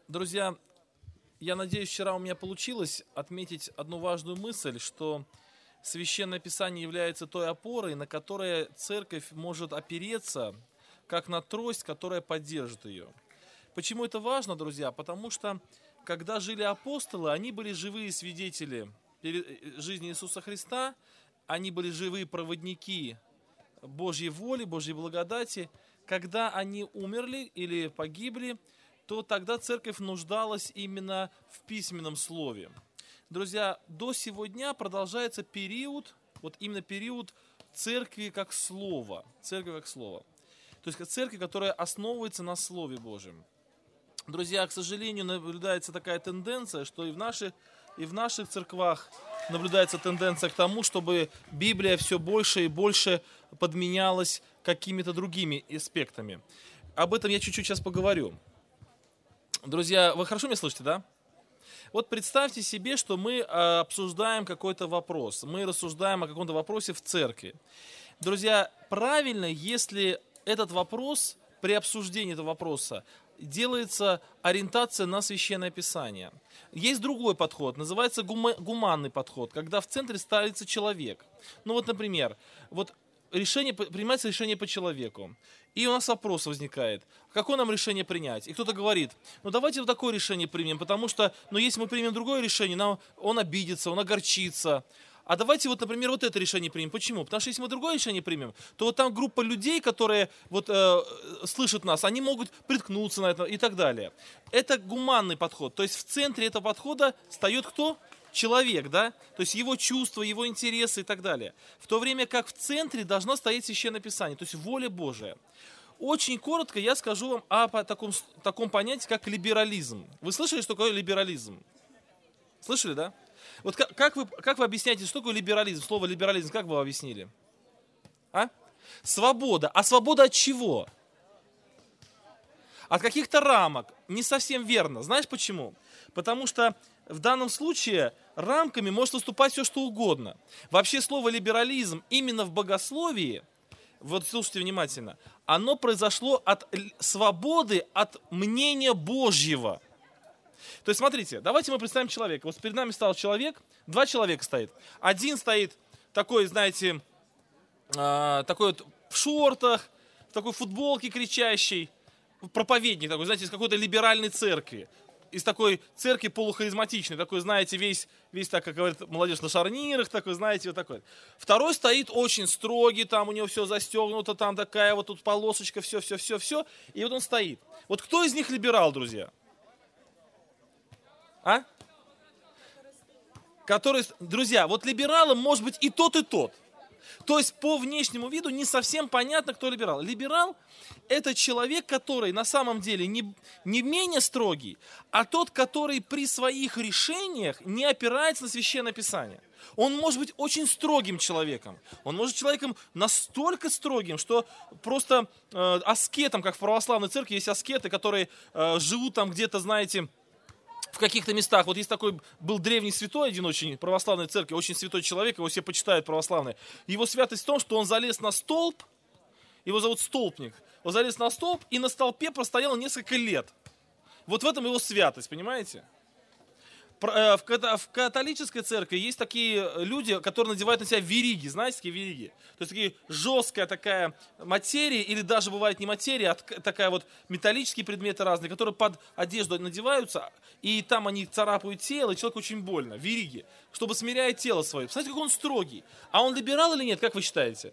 Друзья, я надеюсь, вчера у меня получилось отметить одну важную мысль, что Священное Писание является той опорой, на которой церковь может опереться, как на трость, которая поддержит ее. Почему это важно, друзья? Потому что, когда жили апостолы, они были живые свидетели жизни Иисуса Христа, они были живые проводники Божьей воли, Божьей благодати. Когда они умерли или погибли, то тогда церковь нуждалась именно в письменном слове. Друзья, до сего дня продолжается период, вот именно период церкви как слова. Церковь как слово. То есть церковь, которая основывается на Слове Божьем. Друзья, к сожалению, наблюдается такая тенденция, что и в наших церквах наблюдается тенденция к тому, чтобы Библия все больше и больше подменялась какими-то другими аспектами. Об этом я чуть-чуть сейчас поговорю. Друзья, вы хорошо меня слышите, да? Вот представьте себе, что мы обсуждаем какой-то вопрос, мы рассуждаем о каком-то вопросе в церкви. Друзья, правильно, если этот вопрос, при обсуждении этого вопроса, делается ориентация на Священное Писание. Есть другой подход, называется гуманный подход, когда в центре ставится человек. Ну вот, например, принимается решение по человеку. И у нас вопрос возникает, какое нам решение принять? И кто-то говорит, давайте вот такое решение примем, потому что, если мы примем другое решение, он обидится, он огорчится. А давайте например, вот это решение примем. Почему? Потому что если мы другое решение примем, то там группа людей, которые слышат нас, они могут приткнуться на это и так далее. Это гуманный подход. То есть в центре этого подхода встает кто? Человек, да? То есть его чувства, его интересы и так далее. В то время как в центре должно стоять Священное Писание, то есть воля Божия. Очень коротко я скажу вам о таком понятии, как либерализм. Вы слышали, что такое либерализм? Слышали, да? Вот как вы объясняете, что такое либерализм? Слово либерализм, как вы его объяснили? Свобода. А свобода от чего? От каких-то рамок. Не совсем верно. Знаешь почему? Потому что в данном случае рамками может выступать все, что угодно. Вообще слово либерализм именно в богословии, вот слушайте внимательно, оно произошло от свободы, от мнения Божьего. То есть смотрите, давайте мы представим человека. Вот перед нами стал человек, два человека стоит. Один стоит такой, знаете, такой вот в шортах, в такой футболке кричащий, проповедник такой, знаете, из какой-то либеральной церкви. Из такой церкви полухаризматичной, такой, знаете, весь так, как говорит молодежь, на шарнирах, такой, знаете, вот такой. Второй стоит очень строгий, там у него все застегнуто, там такая вот тут полосочка, все, и вот он стоит. Вот кто из них либерал, друзья? Друзья, вот либералом может быть и тот, и тот. То есть по внешнему виду не совсем понятно, кто либерал. Либерал – это человек, который на самом деле не менее строгий, а тот, который при своих решениях не опирается на Священное Писание. Он может быть очень строгим человеком. Он может быть человеком настолько строгим, что просто аскетом, как в православной церкви есть аскеты, которые живут там где-то, знаете, в каких-то местах. Вот есть такой, был древний святой один очень, православной церкви, очень святой человек, его все почитают православные. Его святость в том, что он залез на столб, его зовут Столпник, он залез на столб и на столпе простоял несколько лет. Вот в этом его святость, понимаете? В католической церкви есть такие люди, которые надевают на себя вериги, знаете, такие вериги? То есть такие жесткая такая материя, или даже бывает не материя, а такая вот металлические предметы разные, которые под одежду надеваются, и там они царапают тело, и человеку очень больно. Вериги, чтобы смирять тело свое. Посмотрите, как он строгий. А он либерал или нет, как вы считаете?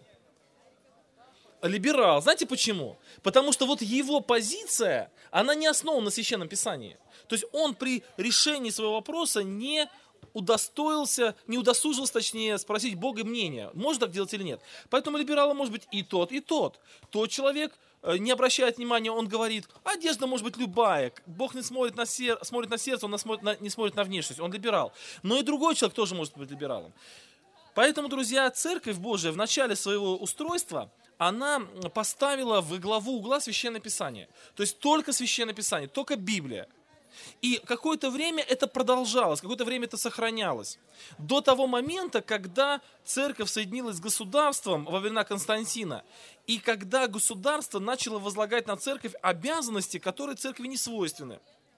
Либерал. Знаете почему? Потому что вот его позиция, она не основана на Священном Писании. То есть он при решении своего вопроса не удосужился, точнее, спросить Бога мнения, может так делать или нет. Поэтому либералом может быть и тот, и тот. Тот человек не обращает внимания, он говорит, одежда может быть любая, Бог не смотрит на сердце, он не смотрит на внешность, он либерал. Но и другой человек тоже может быть либералом. Поэтому, друзья, Церковь Божия в начале своего устройства, она поставила во главу угла Священное Писание. То есть только Священное Писание, только Библия. И какое-то время это продолжалось, какое-то время это сохранялось. До того момента, когда церковь соединилась с государством во времена Константина, и когда государство начало возлагать на церковь обязанности, которые церкви не свойственны.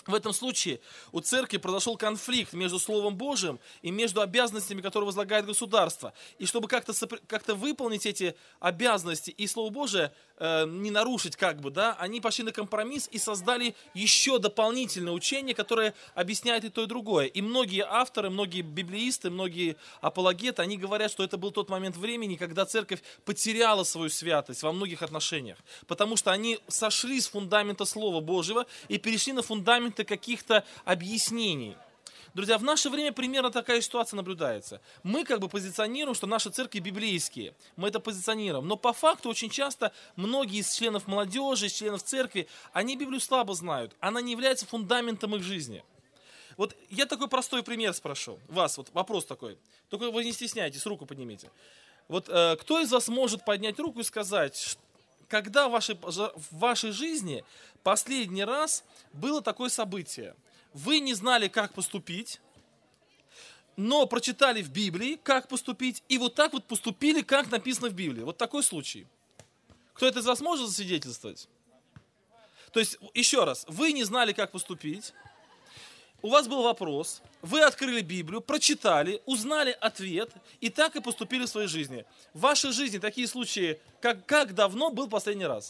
В этом случае у церкви произошел конфликт между Словом Божьим и между обязанностями, которые возлагает государство. И чтобы как-то выполнить эти обязанности и Слово Божие не нарушить, они пошли на компромисс и создали еще дополнительное учение, которое объясняет и то, и другое. И многие авторы, многие библеисты, многие апологеты, они говорят, что это был тот момент времени, когда церковь потеряла свою святость во многих отношениях. Потому что они сошли с фундамента Слова Божьего и перешли на фундамент каких-то объяснений. Друзья, в наше время примерно такая ситуация наблюдается. Мы позиционируем, что наши церкви библейские. Мы это позиционируем. Но по факту очень часто многие из членов молодежи, из членов церкви, они Библию слабо знают. Она не является фундаментом их жизни. Вот я такой простой пример спрошу. Вас, вопрос такой. Только вы не стесняйтесь, руку поднимите. Кто из вас может поднять руку и сказать, когда в вашей жизни последний раз было такое событие? Вы не знали, как поступить, но прочитали в Библии, как поступить, и так поступили, как написано в Библии. Вот такой случай. Кто-то из вас может засвидетельствовать? То есть, еще раз, вы не знали, как поступить, у вас был вопрос, вы открыли Библию, прочитали, узнали ответ, и так и поступили в своей жизни. В вашей жизни такие случаи, как давно был последний раз?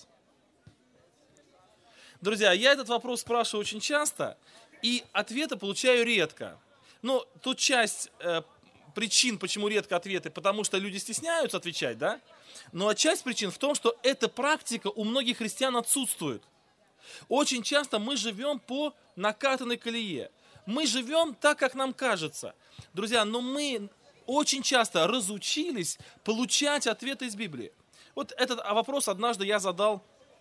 Друзья, я этот вопрос спрашиваю очень часто, и ответа получаю редко. Но тут часть причин, почему редко ответы, потому что люди стесняются отвечать, да? Но часть причин в том, что эта практика у многих христиан отсутствует. Очень часто мы живем по накатанной колее. Мы живем так, как нам кажется. Друзья, но мы очень часто разучились получать ответы из Библии. Вот этот вопрос однажды я задал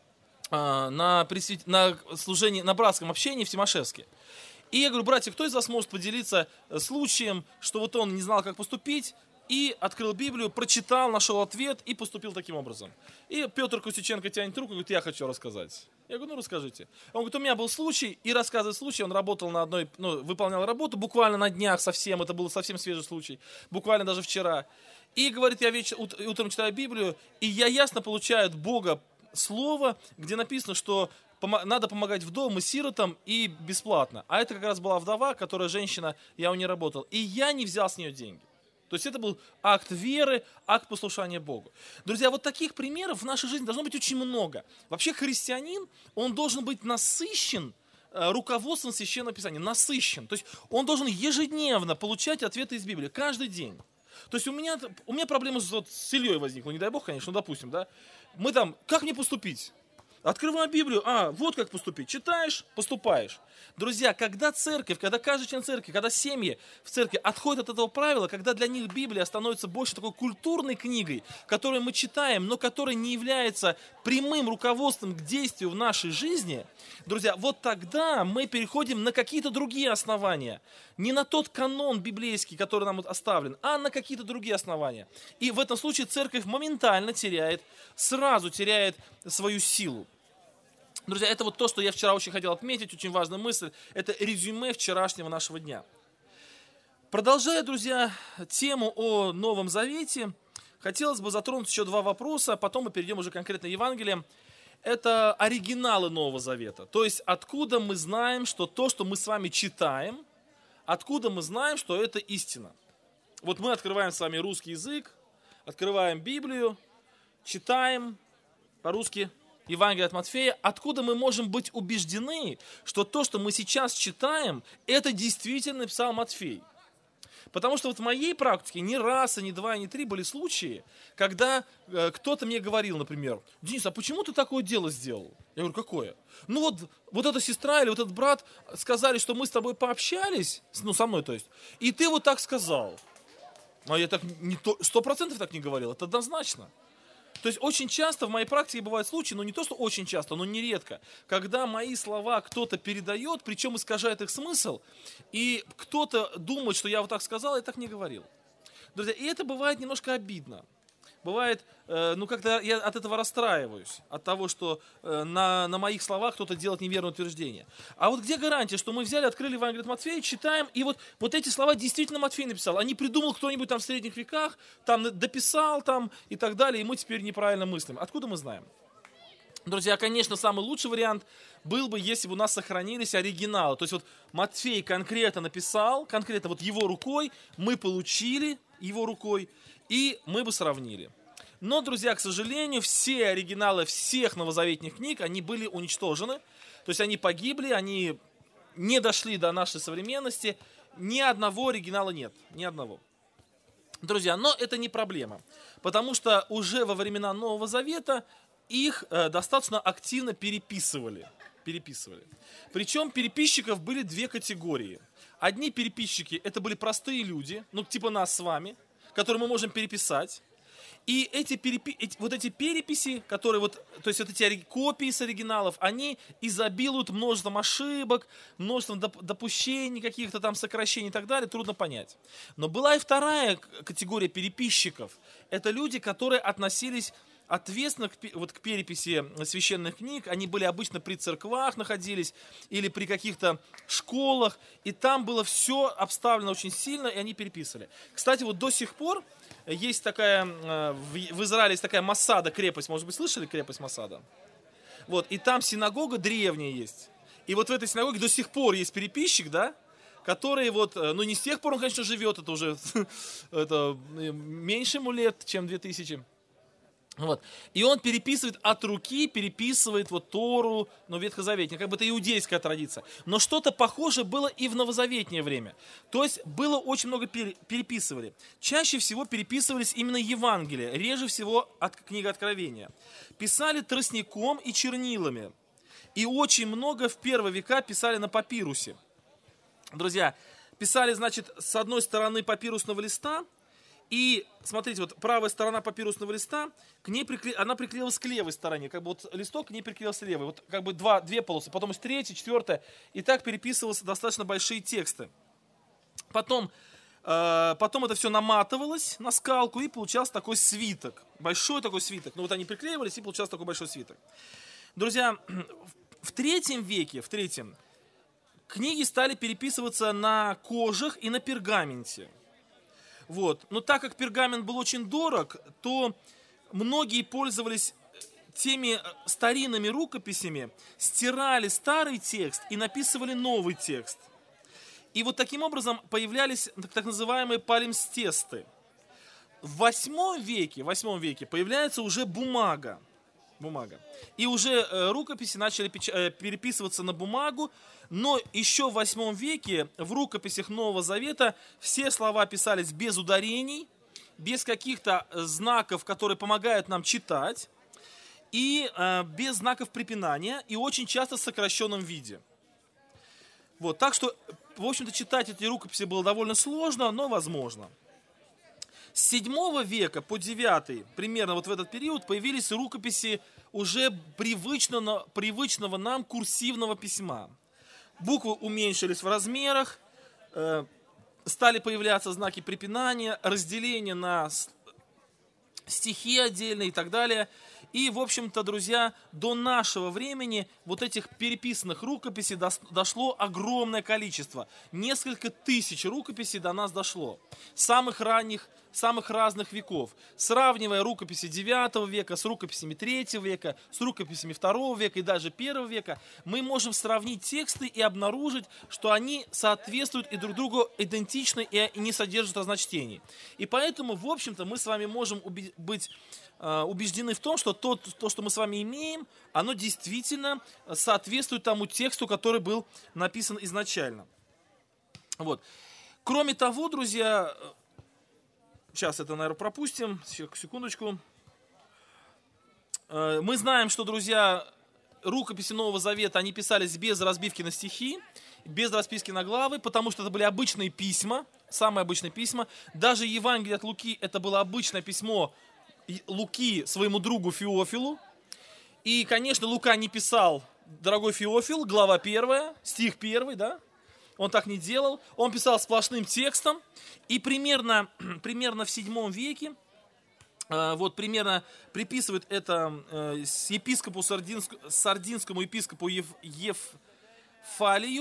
на служении, на братском общении в Тимошевске. И я говорю, братья, кто из вас может поделиться случаем, что он не знал, как поступить, и открыл Библию, прочитал, нашел ответ и поступил таким образом. И Петр Костюченко тянет руку и говорит, я хочу рассказать. Я говорю, расскажите. Он говорит, у меня был случай, и рассказывает случай, он работал на выполнял работу буквально на днях совсем, это был совсем свежий случай, буквально даже вчера. И говорит, я утром читаю Библию, и я ясно получаю от Бога слово, где написано, что надо помогать вдовам и сиротам и бесплатно. А это как раз была вдова, которая женщина, я у нее работал. И я не взял с нее деньги. То есть это был акт веры, акт послушания Богу. Друзья, таких примеров в нашей жизни должно быть очень много. Вообще христианин, он должен быть насыщен руководством Священного Писания. Насыщен. То есть он должен ежедневно получать ответы из Библии. Каждый день. То есть у меня проблема с Ильей возникла, не дай Бог, конечно, допустим, да. Мы как мне поступить? Открываем Библию, вот как поступить. Читаешь, поступаешь. Друзья, когда церковь, когда каждый член церкви, когда семьи в церкви отходят от этого правила, когда для них Библия становится больше такой культурной книгой, которую мы читаем, но которая не является прямым руководством к действию в нашей жизни, друзья, тогда мы переходим на какие-то другие основания. Не на тот канон библейский, который нам оставлен, а на какие-то другие основания. И в этом случае церковь моментально сразу теряет свою силу. Друзья, это то, что я вчера очень хотел отметить, очень важная мысль. Это резюме вчерашнего нашего дня. Продолжая, друзья, тему о Новом Завете, хотелось бы затронуть еще два вопроса, а потом мы перейдем уже конкретно к Евангелиям. Это оригиналы Нового Завета. То есть, откуда мы знаем, что то, что мы с вами читаем, откуда мы знаем, что это истина. Мы открываем с вами русский язык, открываем Библию, читаем по-русски Евангелие от Матфея, откуда мы можем быть убеждены, что то, что мы сейчас читаем, это действительно написал Матфей. Потому что в моей практике не раз, и не два, и не три были случаи, когда кто-то мне говорил, например, Денис, а почему ты такое дело сделал? Я говорю, какое? Вот эта сестра или этот брат сказали, что мы с тобой пообщались, со мной то есть, и ты так сказал. А я 100% так не говорил, это однозначно. То есть очень часто в моей практике бывают случаи, не то, что очень часто, но нередко, когда мои слова кто-то передает, причем искажает их смысл, и кто-то думает, что я так сказал, я так не говорил. Друзья, и это бывает немножко обидно. Бывает, как-то я от этого расстраиваюсь, от того, что на моих словах кто-то делает неверное утверждение. А где гарантия, что мы взяли, открыли Евангелие от Матфея, читаем, и эти слова действительно Матфей написал, а не придумал кто-нибудь в средних веках, дописал и так далее, и мы теперь неправильно мыслим. Откуда мы знаем? Друзья, конечно, самый лучший вариант был бы, если бы у нас сохранились оригиналы. То есть вот Матфей конкретно написал, конкретно вот его рукой, мы получили его рукой, и мы бы сравнили. Но, друзья, к сожалению, все оригиналы всех новозаветных книг, они были уничтожены. То есть они погибли, они не дошли до нашей современности. Ни одного оригинала нет, ни одного. Друзья, но это не проблема, потому что уже во времена Нового Завета их достаточно активно переписывали. Причем переписчиков были две категории. Одни переписчики, это были простые люди, ну типа нас с вами, которые мы можем переписать. И эти переписи, которые вот, то есть вот эти копии с оригиналов, они изобилуют множеством ошибок, множеством допущений, каких-то там сокращений и так далее, трудно понять. Но была и вторая категория переписчиков. Это люди, которые относились ответственно к переписи священных книг. Они были обычно при церквах находились или при каких-то школах, и там было все обставлено очень сильно, и они переписывали. Кстати, вот до сих пор есть такая, в Израиле есть такая Масада крепость, может быть, слышали крепость Масада? Вот, и там синагога древняя есть. И вот в этой синагоге до сих пор есть переписчик, да, который вот, ну не с тех пор он, конечно, живет, это уже это, меньше ему лет, чем 2000. Вот. И он переписывает от руки, переписывает вот Тору, ну, ветхозаветнее, как бы это иудейская традиция. Но что-то похожее было и в новозаветнее время. То есть было очень много переписывали. Чаще всего переписывались именно Евангелия, реже всего книга Откровения. Писали тростником и чернилами. И очень много в первые века писали на папирусе. Друзья, писали, значит, с одной стороны папирусного листа, и, смотрите, вот правая сторона папирусного листа, к ней она приклеилась к левой стороне. Как бы вот листок к ней приклеился левой. Вот как бы две полосы, потом есть третья, четвертая. И так переписывались достаточно большие тексты. Потом это все наматывалось на скалку, и получался такой свиток. Большой такой свиток. Ну вот они приклеивались, и получался такой большой свиток. Друзья, в третьем веке, книги стали переписываться на кожах и на пергаменте. Вот. Но так как пергамент был очень дорог, то многие пользовались теми старинными рукописями, стирали старый текст и написывали новый текст. И вот таким образом появлялись так называемые палимстесты. В VIII веке появляется уже бумага. И уже рукописи начали переписываться на бумагу, но еще в VIII веке в рукописях Нового Завета все слова писались без ударений, без каких-то знаков, которые помогают нам читать, и без знаков препинания, и очень часто в сокращенном виде. Вот, так что, в общем-то, читать эти рукописи было довольно сложно, но возможно. С 7 века по 9, примерно вот в этот период, появились рукописи уже привычного нам курсивного письма. Буквы уменьшились в размерах, стали появляться знаки препинания, разделения на стихи отдельные и так далее. И, в общем-то, друзья, до нашего времени вот этих переписанных рукописей дошло огромное количество. Несколько тысяч рукописей до нас дошло. Самых ранних, самых разных веков. Сравнивая рукописи 9 века с рукописями 3 века, с рукописями 2 века и даже 1 века, мы можем сравнить тексты и обнаружить, что они соответствуют и друг другу идентичны и не содержат разночтений. И поэтому, в общем-то, мы с вами можем быть убеждены в том, что то, что мы с вами имеем, оно действительно соответствует тому тексту, который был написан изначально. Вот. Кроме того, друзья, сейчас это, наверное, пропустим, секундочку. Мы знаем, что, друзья, рукописи Нового Завета, они писались без разбивки на стихи, без расписки на главы, потому что это были обычные письма, самые обычные письма. Даже Евангелие от Луки, это было обычное письмо Луки своему другу Феофилу. И, конечно, Лука не писал: дорогой Феофил, глава 1, стих 1, да? Он так не делал. Он писал сплошным текстом. И примерно в 7 веке, вот примерно приписывает это епископу, сардинскому епископу Ефалию.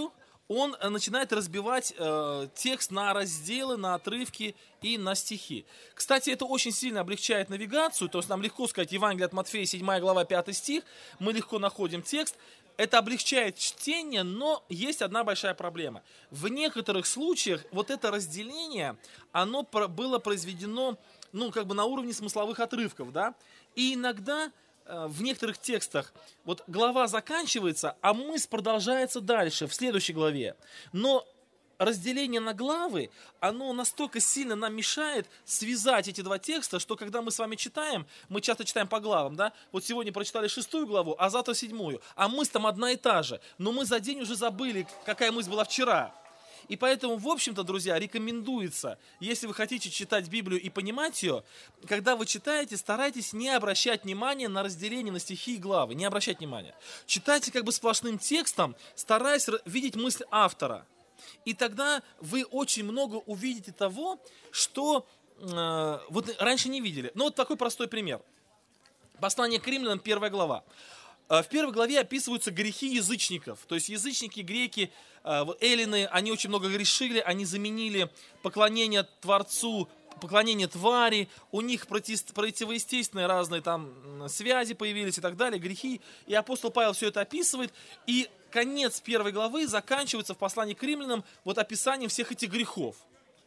он начинает разбивать текст на разделы, на отрывки и на стихи. Кстати, это очень сильно облегчает навигацию, то есть нам легко сказать Евангелие от Матфея, 7 глава, 5 стих, мы легко находим текст. Это облегчает чтение, но есть одна большая проблема. В некоторых случаях вот это разделение, оно было произведено, на уровне смысловых отрывков, да, и иногда в некоторых текстах вот глава заканчивается, а мысль продолжается дальше, в следующей главе. Но разделение на главы, оно настолько сильно нам мешает связать эти два текста, что когда мы с вами читаем, мы часто читаем по главам, да? Вот сегодня прочитали 6 главу, а завтра 7, а мысль там одна и та же. Но мы за день уже забыли, какая мысль была вчера. И поэтому, в общем-то, друзья, рекомендуется, если вы хотите читать Библию и понимать ее, когда вы читаете, старайтесь не обращать внимания на разделение на стихи и главы, не обращать внимания. Читайте как бы сплошным текстом, стараясь видеть мысль автора. И тогда вы очень много увидите того, что вот раньше не видели. Ну вот такой простой пример. Послание к Римлянам, 1 глава. В 1 главе описываются грехи язычников. То есть язычники, греки, эллины, они очень много грешили, они заменили поклонение Творцу, поклонение твари, у них противоестественные разные там связи появились и так далее, грехи. И апостол Павел все это описывает, и конец 1 главы заканчивается в послании к Римлянам вот описанием всех этих грехов.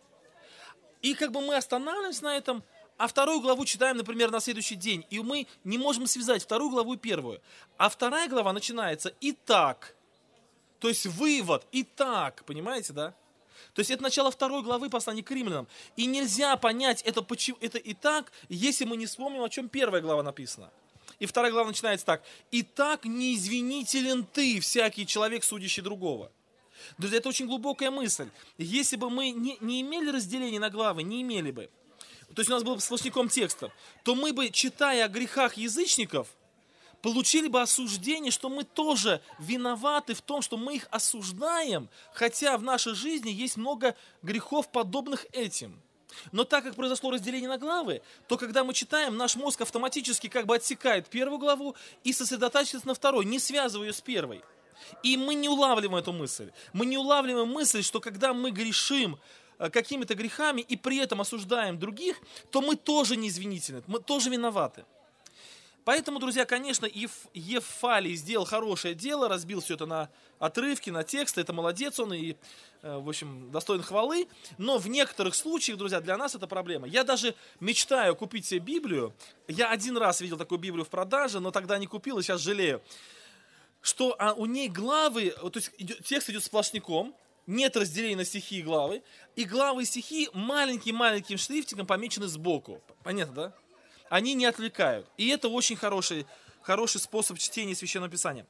И как бы мы останавливаемся на этом, а 2 главу читаем, например, на следующий день, и мы не можем связать 2 главу и 1. А 2 глава начинается «Итак». То есть вывод «Итак», понимаете, да? То есть это начало 2 главы послания к Римлянам. И нельзя понять это «Итак», если мы не вспомним, о чем 1 глава написана. И 2 глава начинается так: «Итак, неизвинителен ты, всякий человек, судящий другого». Друзья, это очень глубокая мысль. Если бы мы не имели разделения на главы, не имели бы, то есть у нас был бы сплошняком текста, то мы бы, читая о грехах язычников, получили бы осуждение, что мы тоже виноваты в том, что мы их осуждаем, хотя в нашей жизни есть много грехов, подобных этим. Но так как произошло разделение на главы, то когда мы читаем, наш мозг автоматически как бы отсекает 1 главу и сосредотачивается на 2, не связывая ее с 1. И мы не улавливаем эту мысль. Мы не улавливаем мысль, что когда мы грешим какими-то грехами и при этом осуждаем других, то мы тоже неизвинительны, мы тоже виноваты. Поэтому, друзья, конечно, Евфалий сделал хорошее дело, разбил все это на отрывки, на тексты, это молодец он и, в общем, достоин хвалы. Но в некоторых случаях, друзья, для нас это проблема. Я даже мечтаю купить себе Библию. Я один раз видел такую Библию в продаже, но тогда не купил и сейчас жалею. Что у ней главы, то есть текст идет сплошняком, нет разделения на стихи и главы, и главы и стихи маленьким-маленьким шрифтиком помечены сбоку. Понятно, да? Они не отвлекают. И это очень хороший способ чтения Священного Писания.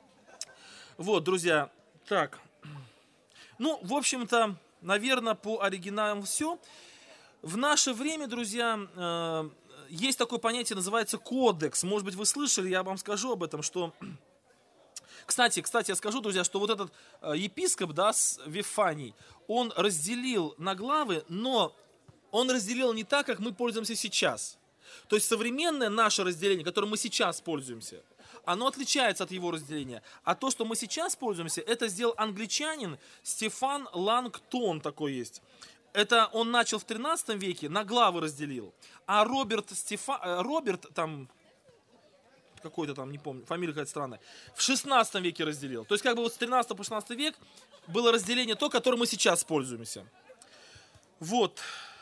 Вот, друзья, так. Ну, в общем-то, наверное, по оригиналам все. В наше время, друзья, есть такое понятие, называется кодекс. Может быть, вы слышали, я вам скажу об этом, что... Кстати, я скажу, друзья, что вот этот епископ, да, Вифаний, он разделил на главы, но он разделил не так, как мы пользуемся сейчас. То есть современное наше разделение, которым мы сейчас пользуемся, оно отличается от его разделения. А то, что мы сейчас пользуемся, это сделал англичанин Стефан Лангтон, такой есть. Это он начал в 13 веке, на главы разделил. А Роберт там... какой-то там, не помню, фамилия какая-то странная, в 16 веке разделил. То есть как бы вот с 13 по 16 век было разделение то, которым мы сейчас пользуемся. Вот.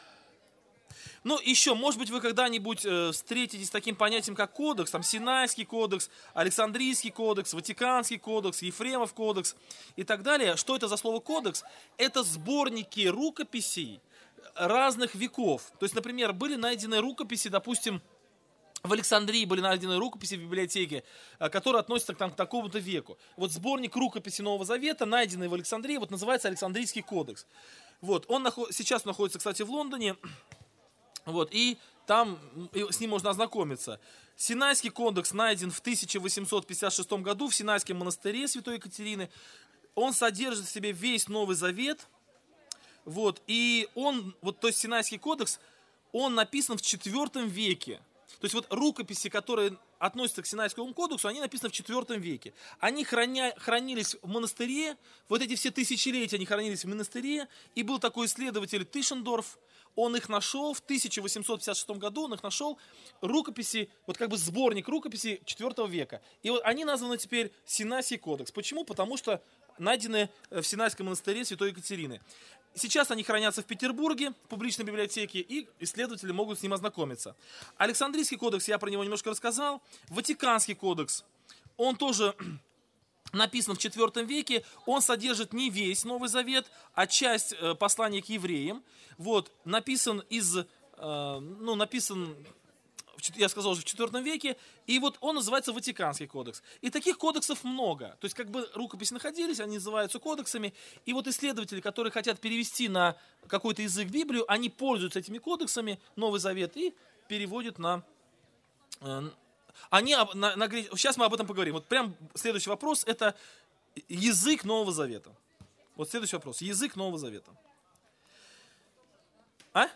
Ну, еще, может быть, вы когда-нибудь встретитесь с таким понятием, как кодекс, там Синайский кодекс, Александрийский кодекс, Ватиканский кодекс, Ефремов кодекс и так далее. Что это за слово кодекс? Это сборники рукописей разных веков. То есть, например, были найдены рукописи, допустим, в Александрии были найдены рукописи в библиотеке, которые относятся к такому-то веку. Вот сборник рукописей Нового Завета, найденный в Александрии, вот называется Александрийский кодекс. Вот, он сейчас находится, кстати, в Лондоне, вот, и там с ним можно ознакомиться. Синайский кодекс найден в 1856 году в Синайском монастыре Святой Екатерины. Он содержит в себе весь Новый Завет. Вот, и то есть Синайский кодекс, он написан в IV веке. То есть вот рукописи, которые относятся к Синайскому кодексу, они написаны в IV веке. Они хранились в монастыре, вот эти все тысячелетия они хранились в монастыре, и был такой исследователь Тишендорф, он их нашел в 1856 году, он их нашел, рукописи, вот как бы сборник рукописей IV века. И вот они названы теперь Синайский кодекс. Почему? Потому что найдены в Синайском монастыре Святой Екатерины. Сейчас они хранятся в Петербурге, в публичной библиотеке, и исследователи могут с ним ознакомиться. Александрийский кодекс, я про него немножко рассказал. Ватиканский кодекс, он тоже написан в IV веке, он содержит не весь Новый Завет, а часть послания к евреям. Вот, написан я сказал уже в IV веке, и вот он называется Ватиканский кодекс. И таких кодексов много. То есть как бы рукописи находились, они называются кодексами, и вот исследователи, которые хотят перевести на какой-то язык Библию, они пользуются этими кодексами, Новый Завет, и переводят на... Сейчас мы об этом поговорим. Вот прям следующий вопрос, это язык Нового Завета. Вот следующий вопрос, язык Нового Завета. А?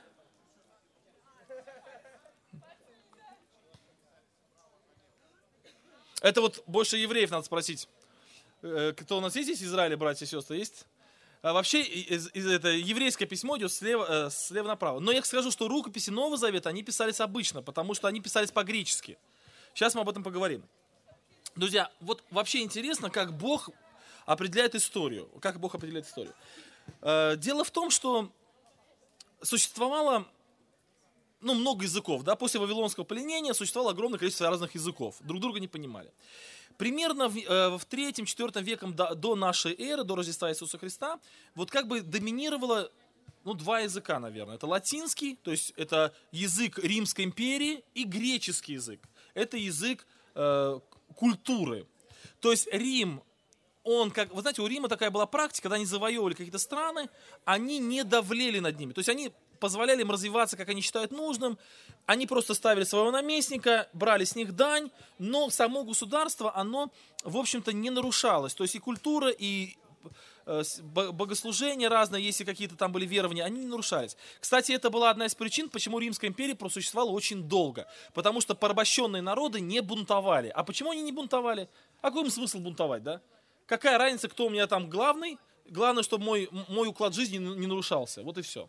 Это вот больше евреев надо спросить. Кто у нас есть из Израиля, братья и сестры, есть? Вообще, это еврейское письмо идет слева направо. Но я скажу, что рукописи Нового Завета, они писались обычно, потому что они писались по-гречески. Сейчас мы об этом поговорим. Друзья, вот вообще интересно, как Бог определяет историю. Как Бог определяет историю. Дело в том, что существовало много языков, да, после Вавилонского пленения существовало огромное количество разных языков, друг друга не понимали. Примерно в 3-4 веком до нашей эры, до Рождества Иисуса Христа, вот как бы доминировало, два языка, наверное. Это латинский, то есть это язык Римской империи, и греческий язык. Это язык культуры. То есть Рим, вы знаете, у Рима такая была практика, когда они завоевывали какие-то страны, они не давлели над ними. То есть они позволяли им развиваться, как они считают нужным. Они просто ставили своего наместника, брали с них дань, но само государство, оно, в общем-то, не нарушалось. То есть и культура, и богослужения разные, если какие-то там были верования, они не нарушались. Кстати, это была одна из причин, почему Римская империя просуществовала очень долго. Потому что порабощенные народы не бунтовали. А почему они не бунтовали? А какой им смысл бунтовать, да? Какая разница, кто у меня там главный? Главное, чтобы мой уклад жизни не нарушался. Вот и все.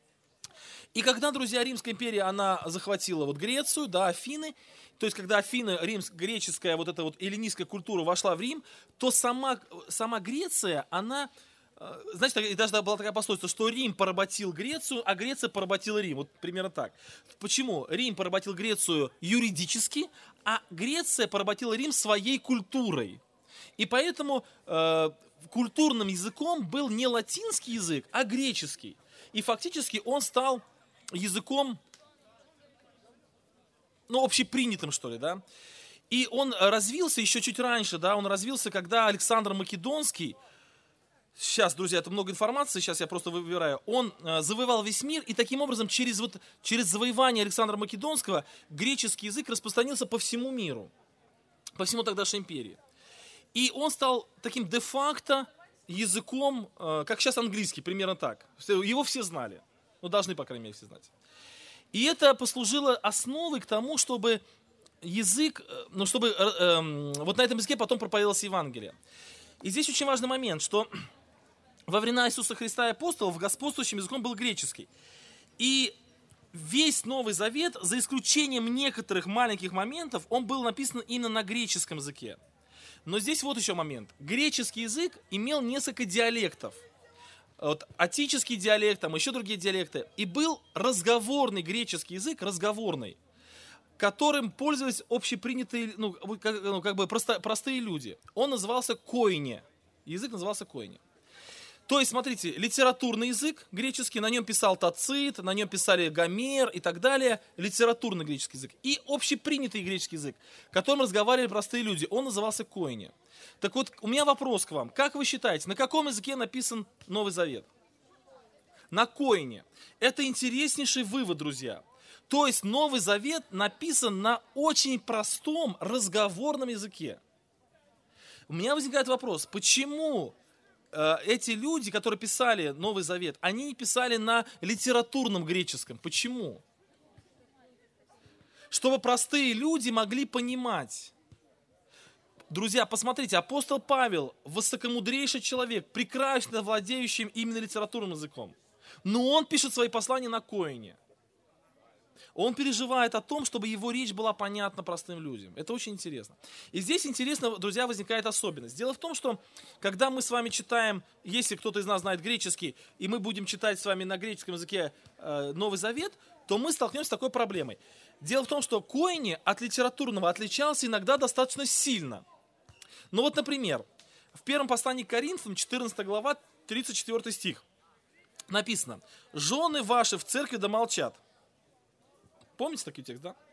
И когда, друзья, Римская империя, она захватила вот Грецию, да, Афины, то есть когда Афины, греческая, вот эта вот эллинистская культура вошла в Рим, то сама Греция, она, знаете, и даже была такая пословица, что Рим поработил Грецию, а Греция поработила Рим. Вот примерно так. Почему? Рим поработил Грецию юридически, а Греция поработила Рим своей культурой. И поэтому культурным языком был не латинский язык, а греческий. И фактически он стал языком, общепринятым, что ли, да. И он развился еще чуть раньше, да, он развился, когда Александр Македонский, сейчас, друзья, это много информации, сейчас я просто выбираю, он завоевал весь мир, и таким образом через завоевание Александра Македонского греческий язык распространился по всему миру, по всему тогдашней империи. И он стал таким де-факто языком, как сейчас английский, примерно так. Его все знали. Должны, по крайней мере, все знать. И это послужило основой к тому, чтобы язык, вот на этом языке потом проповедовалось Евангелие. И здесь очень важный момент, что во времена Иисуса Христа и апостолов господствующим языком был греческий. И весь Новый Завет, за исключением некоторых маленьких моментов, он был написан именно на греческом языке. Но здесь вот еще момент. Греческий язык имел несколько диалектов. Вот, атический диалект, там еще другие диалекты. И был разговорный греческий язык, разговорный, которым пользовались общепринятые, простые люди. Он назывался койне. Язык назывался койне. То есть, смотрите, литературный язык греческий, на нем писал Тацит, на нем писали Гомер и так далее, литературный греческий язык. И общепринятый греческий язык, которым разговаривали простые люди, он назывался койне. Так вот, у меня вопрос к вам. Как вы считаете, на каком языке написан Новый Завет? На койне. Это интереснейший вывод, друзья. То есть, Новый Завет написан на очень простом разговорном языке. У меня возникает вопрос, почему эти люди, которые писали Новый Завет, они не писали на литературном греческом? Почему? чтобы простые люди могли понимать. Друзья, посмотрите, апостол Павел, высокомудрейший человек, прекрасно владеющий именно литературным языком. Но он пишет свои послания на коине. Он переживает о том, чтобы его речь была понятна простым людям. Это очень интересно. И здесь интересно, друзья, возникает особенность. Дело в том, что когда мы с вами читаем, если кто-то из нас знает греческий, и мы будем читать с вами на греческом языке Новый Завет, то мы столкнемся с такой проблемой. Дело в том, что коини от литературного отличался иногда достаточно сильно. Ну вот, например, в первом послании к Коринфянам, 14 глава, 34 стих, написано: «Жены ваши в церкви да молчат». Помните такой текст, да?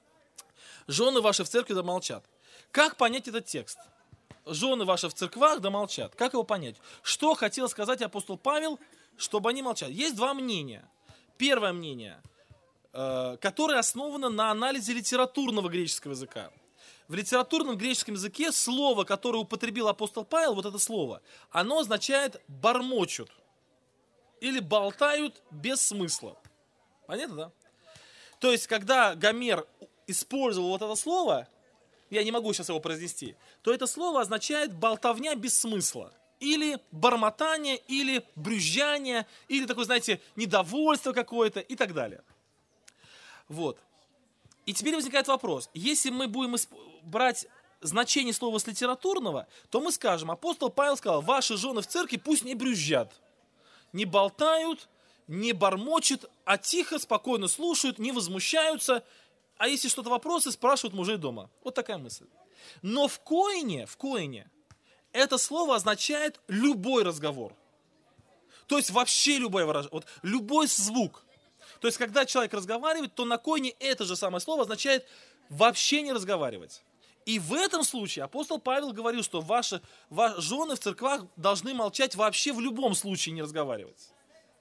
«Жены ваши в церкви да молчат». Как понять этот текст? «Жены ваши в церквах да молчат». Как его понять? Что хотел сказать апостол Павел, чтобы они молчали? Есть два мнения. Первое мнение, которое основано на анализе литературного греческого языка. В литературном греческом языке слово, которое употребил апостол Павел, вот это слово, оно означает «бормочут» или «болтают без смысла». Понятно, да? То есть, когда Гомер использовал вот это слово, я не могу сейчас его произнести, то это слово означает болтовня без смысла. Или бормотание, или брюзжание, или такое, знаете, недовольство какое-то и так далее. Вот. И теперь возникает вопрос. Если мы будем брать значение слова с литературного, то мы скажем, апостол Павел сказал: ваши жены в церкви пусть не брюзжат, не болтают, не бормочут, а тихо, спокойно слушают, не возмущаются, а если что-то вопросы, спрашивают мужей дома. Вот такая мысль. Но в коине это слово означает любой разговор. То есть вообще любое выражение, вот любой звук. То есть когда человек разговаривает, то на коине это же самое слово означает вообще не разговаривать. И в этом случае апостол Павел говорил, что ваши жены в церквах должны молчать вообще в любом случае, не разговаривать.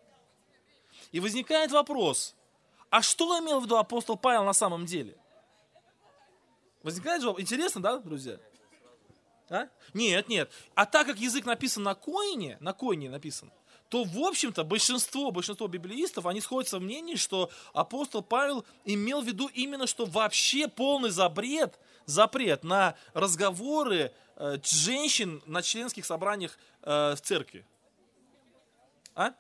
И возникает вопрос, а что имел в виду апостол Павел на самом деле? Возникает же вопрос. Интересно, да, друзья? А? Нет. А так как язык написан на коине написан, то, в общем-то, большинство библеистов, они сходятся в мнении, что апостол Павел имел в виду именно, что вообще полный запрет на разговоры женщин на членских собраниях в церкви. А?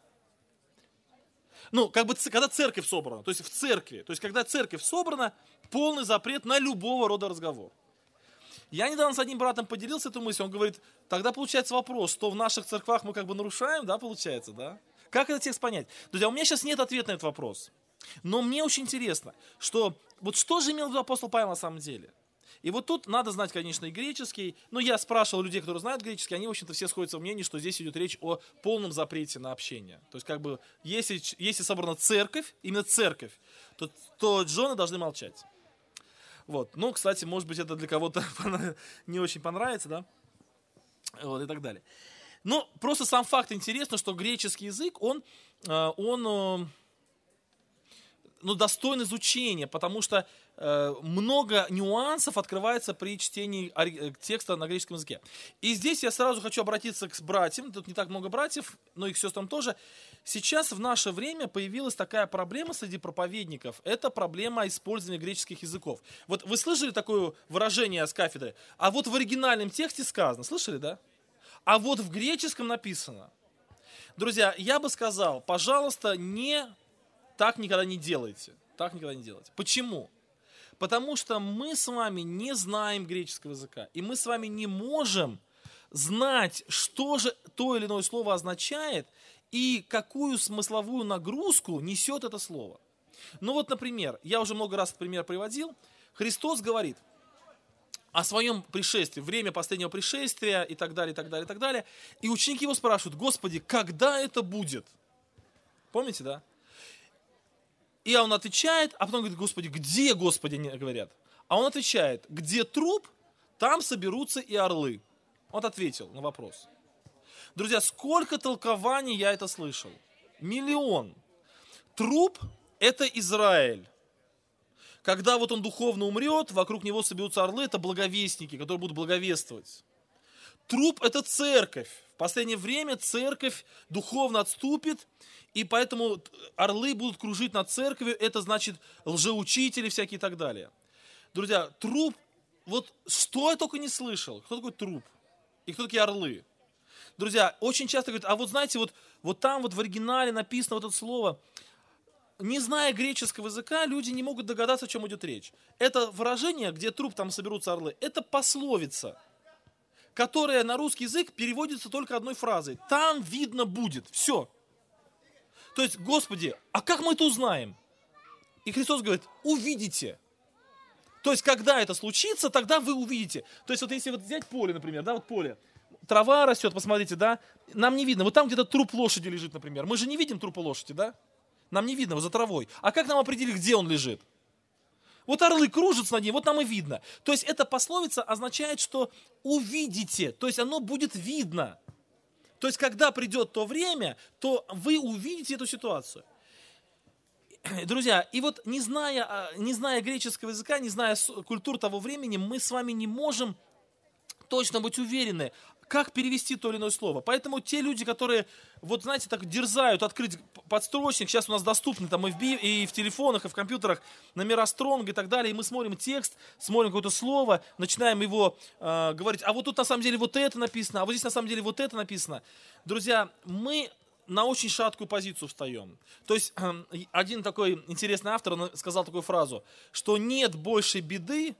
Ну, как бы, когда церковь собрана, то есть в церкви. То есть, когда церковь собрана, полный запрет на любого рода разговор. Я недавно с одним братом поделился этой мыслью, он говорит, тогда получается вопрос, что в наших церквах мы как бы нарушаем, да, получается, да? Как этот текст понять? Друзья, у меня сейчас нет ответа на этот вопрос. Но мне очень интересно, что вот что же имел в виду апостол Павел на самом деле? И вот тут надо знать, конечно, и греческий. Но я спрашивал людей, которые знают греческий, они, в общем-то, все сходятся в мнении, что здесь идет речь о полном запрете на общение. То есть, как бы, если собрана церковь, именно церковь, то жены должны молчать. Вот. Ну, кстати, может быть, это для кого-то не очень понравится, да? Вот, и так далее. Но просто сам факт интересно, что греческий язык, он достоин изучения, потому что много нюансов открывается при чтении текста на греческом языке. И здесь я сразу хочу обратиться к братьям, тут не так много братьев, но и к сестрам тоже. Сейчас в наше время появилась такая проблема среди проповедников, это проблема использования греческих языков. Вот вы слышали такое выражение с кафедры? А вот в оригинальном тексте сказано, слышали, да? А вот в греческом написано. Друзья, я бы сказал, пожалуйста, так никогда не делайте. Так никогда не делайте. Почему? Потому что мы с вами не знаем греческого языка. И мы с вами не можем знать, что же то или иное слово означает и какую смысловую нагрузку несет это слово. Ну вот, например, я уже много раз этот пример приводил. Христос говорит о своем пришествии, время последнего пришествия и так далее, и так далее, и так далее. И ученики его спрашивают, Господи, когда это будет? Помните, да? И он отвечает, а потом говорит, Господи, где, Господи, они говорят? А он отвечает, где труп, там соберутся и орлы. Он ответил на вопрос. Друзья, сколько толкований я это слышал? 1 000 000. Труп – это Израиль. Когда вот он духовно умрет, вокруг него соберутся орлы, это благовестники, которые будут благовествовать. Труп – это церковь. последнее время церковь духовно отступит, и поэтому орлы будут кружить над церковью, это значит лжеучители всякие и так далее. Друзья, труп, вот что я только не слышал, кто такой труп и кто такие орлы. Друзья, очень часто говорят, а вот знаете, вот там вот в оригинале написано вот это слово. Не зная греческого языка, люди не могут догадаться, о чем идет речь. Это выражение, где труп, там соберутся орлы, это пословица, которая на русский язык переводится только одной фразой. Там видно будет. Все. То есть, Господи, а как мы это узнаем? И Христос говорит, увидите. То есть, когда это случится, тогда вы увидите. То есть, вот если вот взять поле, например, да, вот поле, трава растет, посмотрите, да, нам не видно. Вот там где-то труп лошади лежит, например. Мы же не видим трупа лошади, да? Нам не видно, вот за травой. А как нам определить, где он лежит? Вот орлы кружатся над ним, вот нам и видно. То есть эта пословица означает, что увидите, то есть оно будет видно. То есть когда придет то время, то вы увидите эту ситуацию. Друзья, и вот не зная греческого языка, не зная культур того времени, мы с вами не можем точно быть уверены, как перевести то или иное слово. Поэтому те люди, которые, вот знаете, так дерзают открыть подстрочник, сейчас у нас доступны там и в телефонах, и в компьютерах номера Стронга и так далее, и мы смотрим текст, смотрим какое-то слово, начинаем его говорить, а вот тут на самом деле вот это написано, а вот здесь на самом деле вот это написано. Друзья, мы на очень шаткую позицию встаем. То есть один такой интересный автор он сказал такую фразу, что нет большей беды,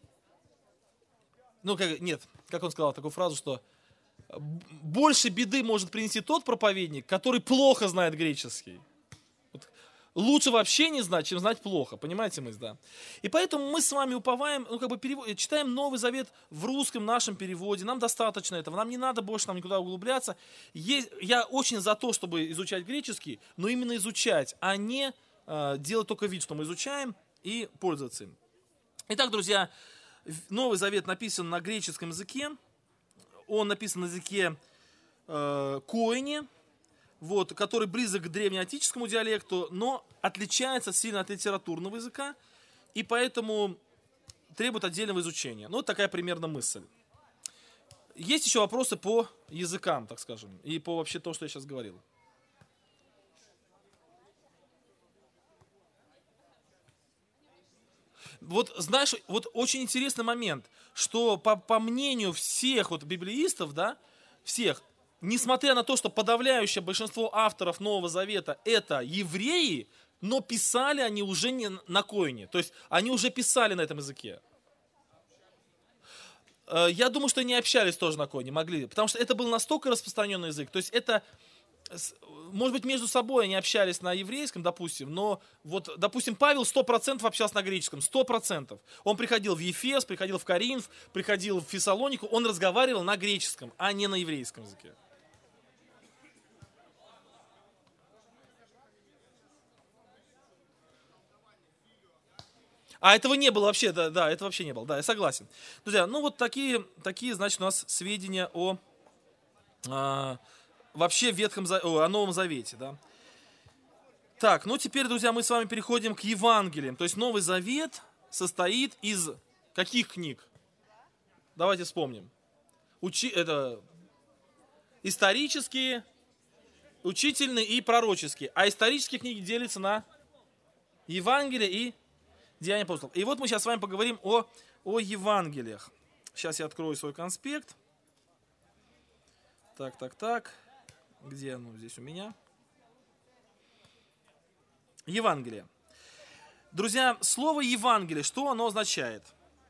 как он сказал такую фразу, что больше беды может принести тот проповедник, который плохо знает греческий. Вот. Лучше вообще не знать, чем знать плохо. Понимаете мысль, да? И поэтому мы с вами уповаем, читаем Новый Завет в русском нашем переводе. Нам достаточно этого. Нам не надо больше никуда углубляться. Я очень за то, чтобы изучать греческий, но именно изучать, а не делать только вид, что мы изучаем, и пользоваться им. Итак, друзья, Новый Завет написан на греческом языке. Он написан на языке коини, вот, который близок к древнеотическому диалекту, но отличается сильно от литературного языка, и поэтому требует отдельного изучения. Ну, вот такая примерно мысль. Есть еще вопросы по языкам, так скажем, и по вообще то, что я сейчас говорил. Вот, знаешь, вот очень интересный момент, что по мнению всех вот библеистов, да, всех, несмотря на то, что подавляющее большинство авторов Нового Завета это евреи, но писали они уже не на коине, то есть они уже писали на этом языке. Я думаю, что они общались тоже на коине, могли, потому что это был настолько распространенный язык, то есть это... Может быть, между собой они общались на еврейском, допустим, но вот, допустим, Павел 100% общался на греческом, 100%. Он приходил в Ефес, приходил в Коринф, приходил в Фессалонику, он разговаривал на греческом, а не на еврейском языке. А этого не было вообще, да, это вообще не было, да, я согласен. Друзья, ну вот такие, значит, у нас сведения о вообще о Новом Завете, да. Так, ну теперь, друзья, мы с вами переходим к Евангелиям. То есть Новый Завет состоит из каких книг? Давайте вспомним. Это исторические, учительные и пророческие. А исторические книги делятся на Евангелие и Деяния апостолов. И вот мы сейчас с вами поговорим о Евангелиях. Сейчас я открою свой конспект. Так. Где оно здесь у меня? Евангелие. Друзья, слово Евангелие, что оно означает?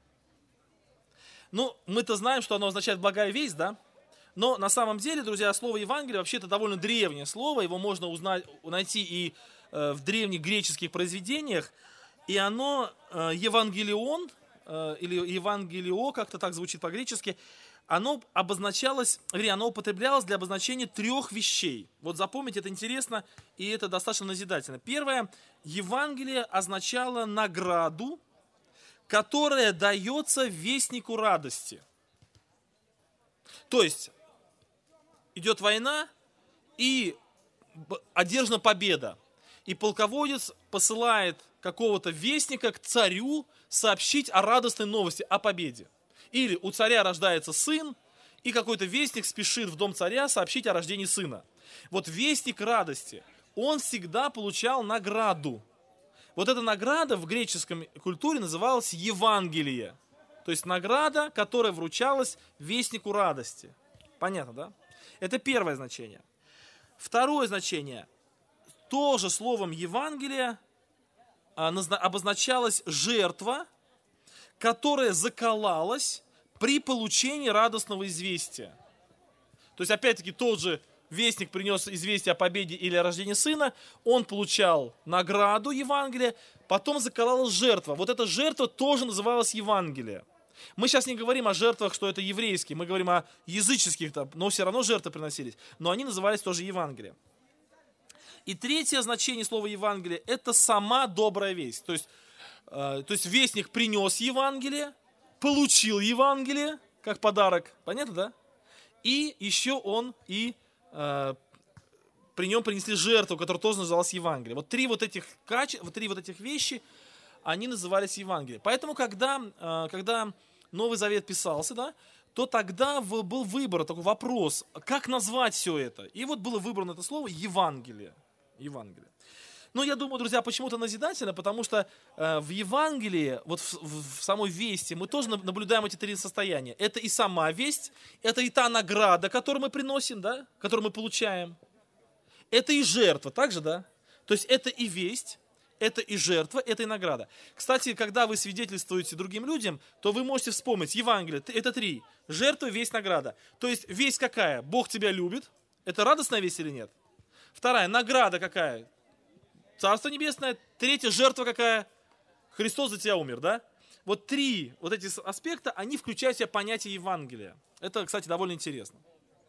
Ну, мы-то знаем, что оно означает благая весть, да? Но на самом деле, друзья, слово Евангелие вообще-то довольно древнее слово. Его можно найти и в древних греческих произведениях. И оно Евангелион, или Евангелио, как-то так звучит по-гречески, оно употреблялось для обозначения 3 вещей. Вот запомните, это интересно, и это достаточно назидательно. Первое, Евангелие означало награду, которая дается вестнику радости. То есть, идет война, и одержана победа. И полководец посылает какого-то вестника к царю сообщить о радостной новости, о победе. Или у царя рождается сын, и какой-то вестник спешит в дом царя сообщить о рождении сына. Вот вестник радости, он всегда получал награду. Вот эта награда в греческой культуре называлась Евангелие. То есть награда, которая вручалась вестнику радости. Понятно, да? Это первое значение. Второе значение. Тоже словом Евангелие обозначалась жертва, которая заколалась при получении радостного известия. То есть, опять-таки, тот же вестник принес известие о победе или о рождении сына, он получал награду Евангелия, потом заколалась жертва. Вот эта жертва тоже называлась Евангелие. Мы сейчас не говорим о жертвах, что это еврейские, мы говорим о языческих, но все равно жертвы приносились, но они назывались тоже Евангелие. И третье значение слова Евангелие – это сама добрая весть. То есть вестник принес Евангелие, получил Евангелие, как подарок, понятно, да? И еще он при нем принесли жертву, которая тоже называлась Евангелие. Вот три вот этих вещи, они назывались Евангелие. Поэтому, когда Новый Завет писался, да, то тогда был выбор, такой вопрос, как назвать все это. И вот было выбрано это слово Евангелие. Евангелие. Но я думаю, друзья, почему-то назидательно, потому что в Евангелии, вот в самой вести, мы тоже наблюдаем эти три состояния. Это и сама весть, это и та награда, которую мы приносим, да, которую мы получаем. Это и жертва, также, да? То есть это и весть, это и жертва, это и награда. Кстати, когда вы свидетельствуете другим людям, то вы можете вспомнить, Евангелие, это три. Жертва, весть, награда. То есть весть какая? Бог тебя любит. Это радостная весть или нет? Вторая, награда какая? Царство небесное. Третья, жертва какая? Христос за тебя умер, да? Вот три вот эти аспекта, они включают в себя понятие Евангелия. Это, кстати, довольно интересно.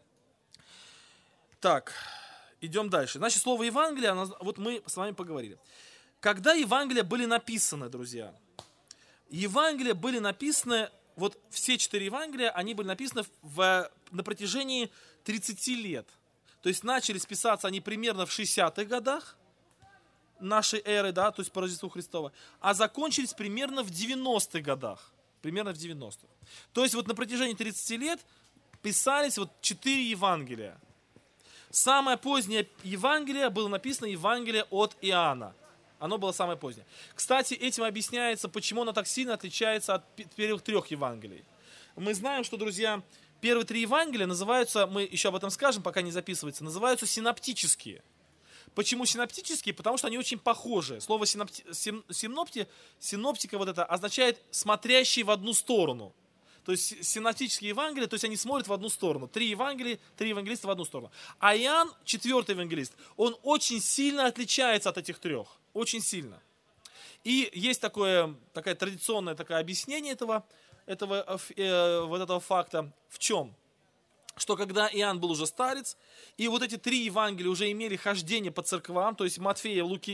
Так, идем дальше. Значит, слово Евангелие, вот мы с вами поговорили. Когда Евангелия были написаны, друзья? Евангелия были написаны, вот все 4 Евангелия, они были написаны на протяжении 30 лет. То есть начались писаться они примерно в 60-х годах нашей эры, да, то есть по Рождеству Христова, а закончились примерно в 90-х годах. Примерно в 90-х. То есть вот на протяжении 30 лет писались вот 4 Евангелия. Самое позднее Евангелие было написано Евангелие от Иоанна. Оно было самое позднее. Кстати, этим объясняется, почему оно так сильно отличается от первых 3 Евангелий. Мы знаем, что, друзья, первые 3 Евангелия называются, мы еще об этом скажем, пока не записывается, называются синоптические. Почему синоптические? Потому что они очень похожи. Слово синоптика вот это означает смотрящий в одну сторону. То есть синоптические Евангелия, то есть они смотрят в одну сторону. 3 евангелиста в одну сторону. А Иоанн, 4-й евангелист, он очень сильно отличается от этих 3. Очень сильно. И есть такое традиционное объяснение этого факта. В чем? Что когда Иоанн был уже старец, и вот эти 3 Евангелия уже имели хождение по церквам, то есть Матфея, Луки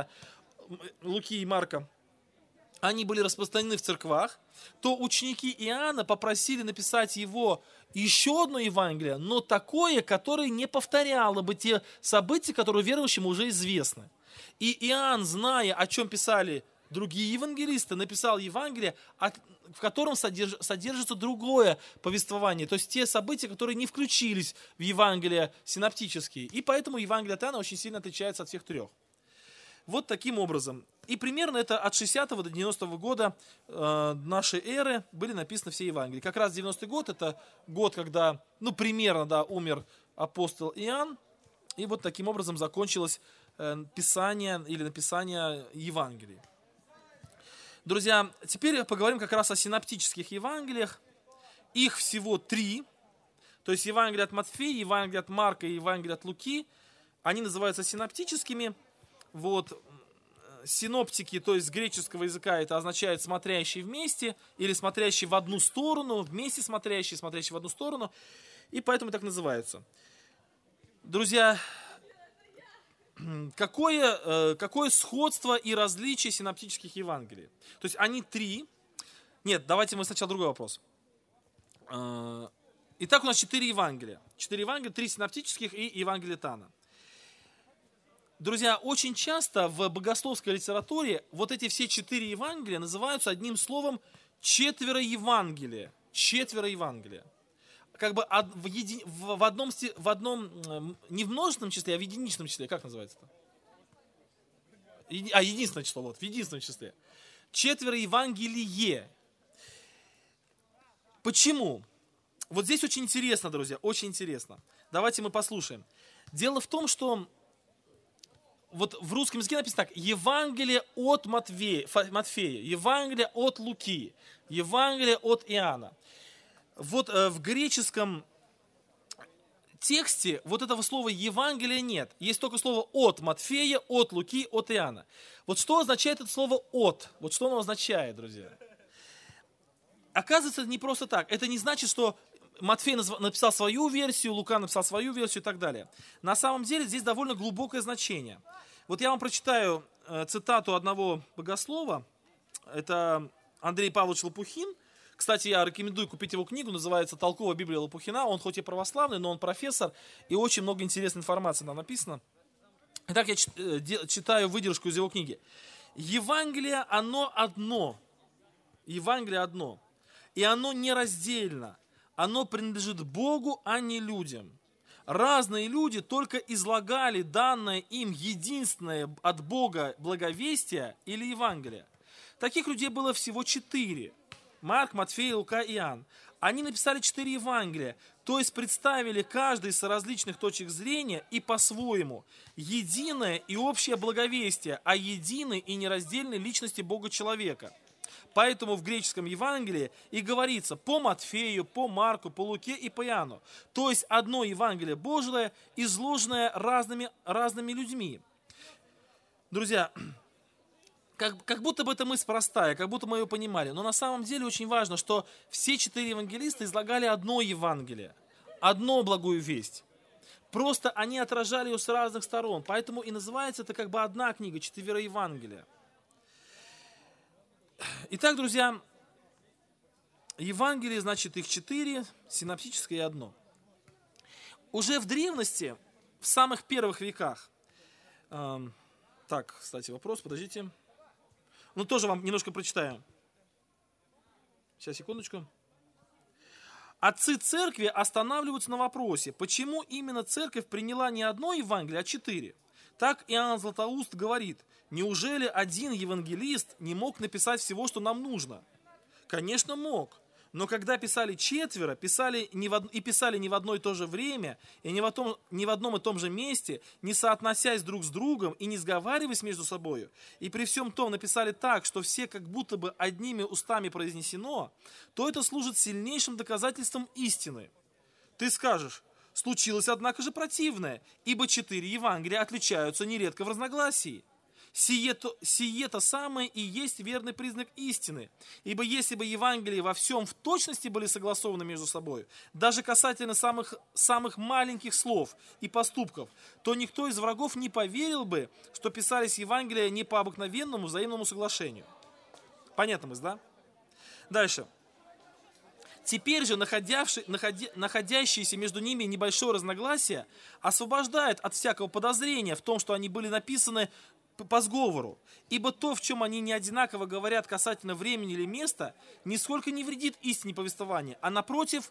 и Марка, они были распространены в церквах, то ученики Иоанна попросили написать его еще одно Евангелие, но такое, которое не повторяло бы те события, которые верующим уже известны. И Иоанн, зная, о чем писали другие евангелисты, написал Евангелие, в котором содержится другое повествование. То есть те события, которые не включились в Евангелие синоптические. И поэтому Евангелие от Иоанна очень сильно отличается от всех 3. Вот таким образом. И примерно это от 60-го до 90-го года нашей эры были написаны все Евангелия. Как раз 90-й год, это год, когда, примерно, умер апостол Иоанн. И вот таким образом закончилось писание или написание Евангелий. Друзья, теперь поговорим как раз о синоптических Евангелиях. Их всего 3. То есть Евангелие от Матфея, Евангелие от Марка и Евангелие от Луки. Они называются синоптическими. Вот. Синоптики, то есть с греческого языка, это означает смотрящий вместе или смотрящий в одну сторону, вместе смотрящий в одну сторону. И поэтому так называются. Друзья, какое сходство и различие синоптических Евангелий? То есть они 3. Нет, давайте мы сначала другой вопрос. Итак, у нас 4 Евангелия. 4 Евангелия, 3 синоптических и Евангелие от Иоанна. Друзья, очень часто в богословской литературе вот эти все 4 Евангелия называются одним словом четверо Евангелия. Четверо Евангелия. как бы в одном, не в множественном числе, а в единичном числе, как называется-то? Единственное число, вот, в единственном числе. 4 Евангелие. Почему? Вот здесь очень интересно, друзья, очень интересно. Давайте мы послушаем. Дело в том, что вот в русском языке написано так: Евангелие от Матфея, Евангелие от Луки, Евангелие от Иоанна. Вот в греческом тексте вот этого слова Евангелие нет. Есть только слово от Матфея, от Луки, от Иоанна. Вот что означает это слово от? Вот что оно означает, друзья? Оказывается, это не просто так. Это не значит, что Матфей написал свою версию, Лука написал свою версию и так далее. На самом деле здесь довольно глубокое значение. Вот я вам прочитаю цитату одного богослова. Это Андрей Павлович Лопухин. Кстати, я рекомендую купить его книгу, называется «Толковая Библия Лопухина». Он хоть и православный, но он профессор, и очень много интересной информации там написано. Итак, я читаю выдержку из его книги. Евангелие, оно одно. Евангелие одно. И оно нераздельно. Оно принадлежит Богу, а не людям. Разные люди только излагали данное им единственное от Бога благовестие или Евангелие. Таких людей было всего 4. Марк, Матфей, Лука и Иоанн. Они написали 4 Евангелия, то есть представили каждый с различных точек зрения и по-своему единое и общее благовестие о единой и нераздельной личности Бога-человека. Поэтому в греческом Евангелии и говорится по Матфею, по Марку, по Луке и по Иоанну. То есть одно Евангелие Божие, изложенное разными людьми. Друзья, как будто бы это мысль простая, как будто мы ее понимали. Но на самом деле очень важно, что все 4 евангелиста излагали одно Евангелие, одну благую весть. Просто они отражали ее с разных сторон. Поэтому и называется это как бы одна книга, 4 Евангелия. Итак, друзья, Евангелие, значит, их 4, синоптическое и одно. Уже в древности, в самых первых веках, так, кстати, вопрос, подождите. Ну, тоже вам немножко прочитаю. Сейчас, секундочку. Отцы церкви останавливаются на вопросе, почему именно церковь приняла не одно Евангелие, а 4. Так Иоанн Златоуст говорит: неужели один евангелист не мог написать всего, что нам нужно? Конечно, мог. Но когда писали 4, писали не в одно и то же время, и не в одном и том же месте, не соотносясь друг с другом и не сговариваясь между собой, и при всем том написали так, что все как будто бы одними устами произнесено, то это служит сильнейшим доказательством истины. Ты скажешь: случилось, однако же, противное, ибо 4 Евангелия отличаются нередко в разногласии. Сие-то самое и есть верный признак истины. Ибо если бы Евангелия во всем в точности были согласованы между собой, даже касательно самых маленьких слов и поступков, то никто из врагов не поверил бы, что писались Евангелия не по обыкновенному взаимному соглашению. Понятно мысль, да? Дальше. Теперь же находящееся между ними небольшое разногласие освобождает от всякого подозрения в том, что они были написаны по сговору. Ибо то, в чем они не одинаково говорят касательно времени или места, нисколько не вредит истине повествования, а напротив,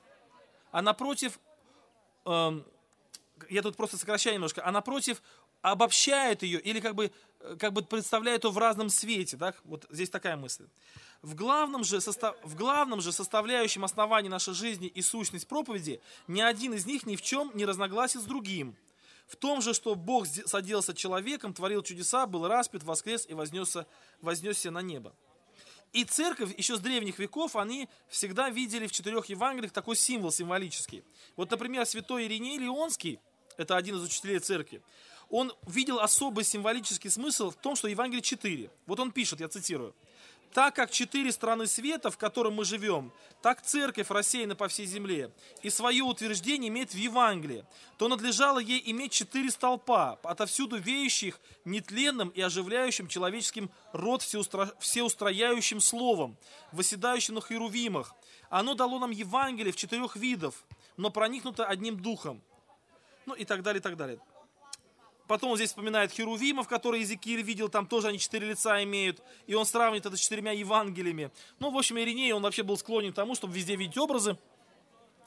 я тут просто сокращаю немножко, а напротив обобщает ее или как бы представляет ее в разном свете. Так? Вот здесь такая мысль. В главном же составляющем основании нашей жизни и сущность проповеди ни один из них ни в чем не разногласен с другим. В том же, что Бог соделался человеком, творил чудеса, был распят, воскрес и вознесся на небо. И церковь еще с древних веков, они всегда видели в 4 Евангелиях такой символ символический. Вот, например, святой Ириней Лионский, это один из учителей церкви, он видел особый символический смысл в том, что Евангелие 4. Вот он пишет, я цитирую: «Так как 4 страны света, в котором мы живем, так церковь рассеяна по всей земле, и свое утверждение имеет в Евангелии, то надлежало ей иметь 4 столпа, отовсюду веющих нетленным и оживляющим человеческим род всеустрояющим словом, восседающим на херувимах. Оно дало нам Евангелие в 4 видов, но проникнуто одним духом». Ну и так далее, и так далее. Потом он здесь вспоминает херувимов, которые Иезекииль видел, там тоже они 4 лица имеют, и он сравнивает это с 4 Евангелиями. Ну, в общем, Ириней, он вообще был склонен к тому, чтобы везде видеть образы.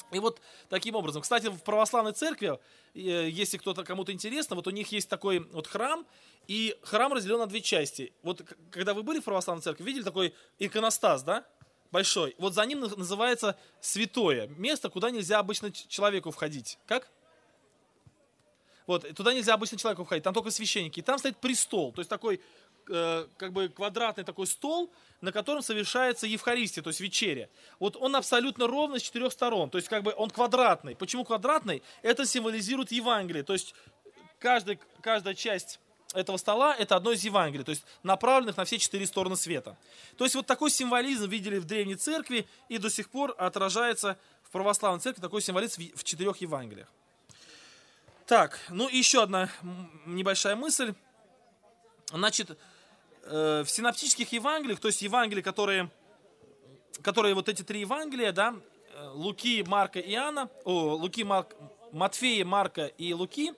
И вот таким образом. Кстати, в православной церкви, если кому-то интересно, вот у них есть такой вот храм, и храм разделен на две части. Вот когда вы были в православной церкви, видели такой иконостас, да? Большой. Вот за ним называется святое. Место, куда нельзя обычно человеку входить. Как? Вот, туда нельзя обычно человеку входить, там только священники. И там стоит престол, то есть такой как бы квадратный такой стол, на котором совершается Евхаристия, то есть вечеря. Вот он абсолютно ровный с 4 сторон, то есть как бы он квадратный. Почему квадратный? Это символизирует Евангелие, то есть каждая часть этого стола это одно из Евангелий, то есть направленных на все 4 стороны света. То есть вот такой символизм видели в Древней Церкви и до сих пор отражается в православной церкви такой символизм в 4 Евангелиях. Так, ну и еще одна небольшая мысль. Значит, в синоптических Евангелиях, то есть Евангелия, которые вот эти 3 Евангелия, да, Луки, Марка и Иоанна, Матфея, Марка и Луки,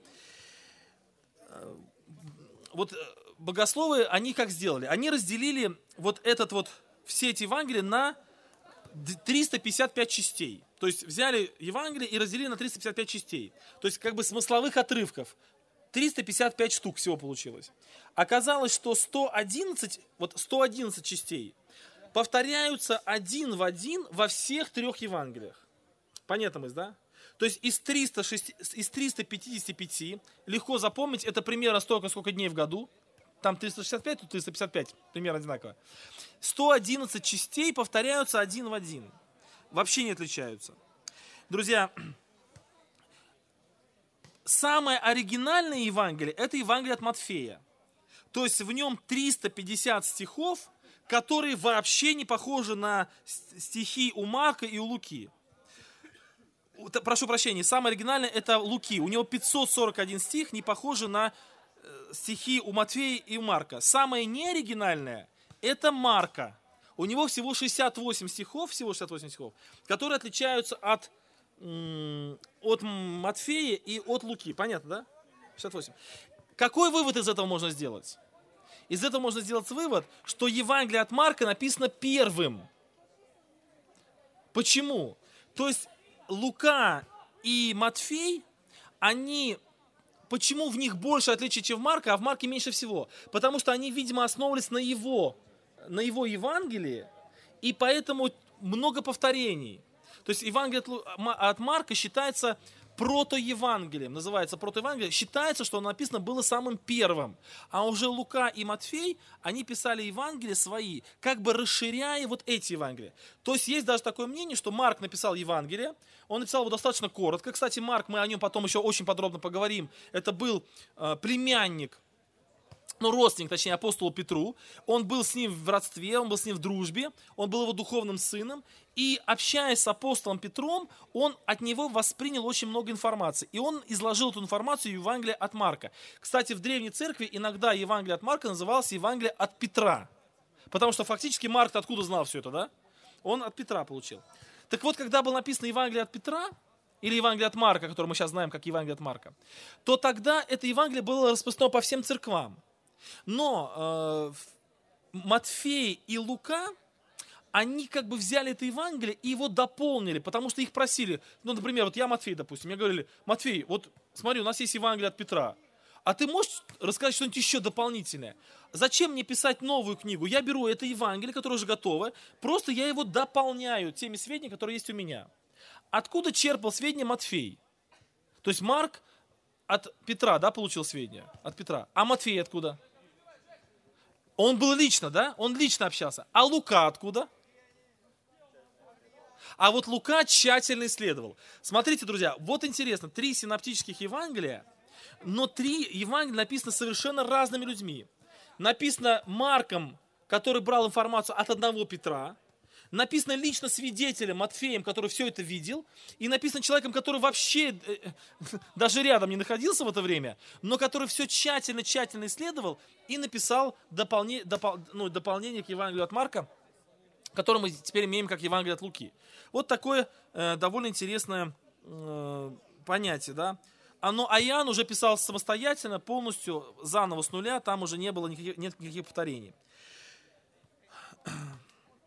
вот богословы, они как сделали? Они разделили все эти Евангелия на 355 частей. То есть взяли Евангелие и разделили на 355 частей. То есть как бы смысловых отрывков. 355 штук всего получилось. Оказалось, что 111 частей повторяются один в один во всех 3 Евангелиях. Понятно мысль, да? То есть из 355 легко запомнить, это примерно столько, сколько дней в году. Там 365, тут 355, примерно одинаково. 111 частей повторяются один в один. Вообще не отличаются. Друзья, самое оригинальное Евангелие – это Евангелие от Матфея. То есть в нем 350 стихов, которые вообще не похожи на стихи у Марка и у Луки. Прошу прощения, самое оригинальное – это Луки. У него 541 стих, не похожи на стихи у Матфея и у Марка. Самое неоригинальное – это Марка. У него всего 68 стихов, которые отличаются от Матфея и от Луки. Понятно, да? 68. Какой вывод из этого можно сделать? Из этого можно сделать вывод, что Евангелие от Марка написано первым. Почему? То есть Лука и Матфей, почему в них больше отличий, чем в Марка, а в Марке меньше всего? Потому что они, видимо, основывались на его Евангелии, и поэтому много повторений. То есть Евангелие от Марка считается протоевангелием, называется протоевангелие, считается, что оно написано было самым первым. А уже Лука и Матфей, они писали Евангелия свои, как бы расширяя вот эти Евангелия. То есть есть даже такое мнение, что Марк написал Евангелие, он написал его достаточно коротко. Кстати, Марк, мы о нем потом еще очень подробно поговорим, это был племянник, родственник, точнее, апостолу Петру. Он был с ним в родстве, он был с ним в дружбе, он был его духовным сыном. И общаясь с апостолом Петром, он от него воспринял очень много информации. И он изложил эту информацию в Евангелии от Марка. Кстати, в Древней Церкви иногда Евангелие от Марка называлось Евангелие от Петра. Потому что фактически Марк откуда знал все это, да? Он от Петра получил. Так вот, когда было написано Евангелие от Петра, или Евангелие от Марка, которое мы сейчас знаем как Евангелие от Марка, то тогда это Евангелие было распространено по всем церквам. Но Матфей и Лука, они как бы взяли это Евангелие и его дополнили, потому что их просили, например, вот я Матфей, допустим, мне говорили: Матфей, вот смотри, у нас есть Евангелие от Петра, а ты можешь рассказать что-нибудь еще дополнительное? Зачем мне писать новую книгу? Я беру это Евангелие, которое уже готово, просто я его дополняю теми сведениями, которые есть у меня. Откуда черпал сведения Матфей? То есть Марк от Петра, да, получил сведения? От Петра. А Матфей откуда? Он был лично, да? Он лично общался. А Лука откуда? А вот Лука тщательно исследовал. Смотрите, друзья, вот интересно, 3 синоптических Евангелия, но 3 Евангелия написаны совершенно разными людьми. Написано Марком, который брал информацию от одного Петра. Написано лично свидетелем Матфеем, который все это видел. И написано человеком, который вообще даже рядом не находился в это время, но который все тщательно исследовал и написал дополнение к Евангелию от Марка, которое мы теперь имеем как Евангелие от Луки. Вот такое довольно интересное понятие, да. А Иоанн уже писал самостоятельно, полностью заново с нуля, там уже не было никаких повторений.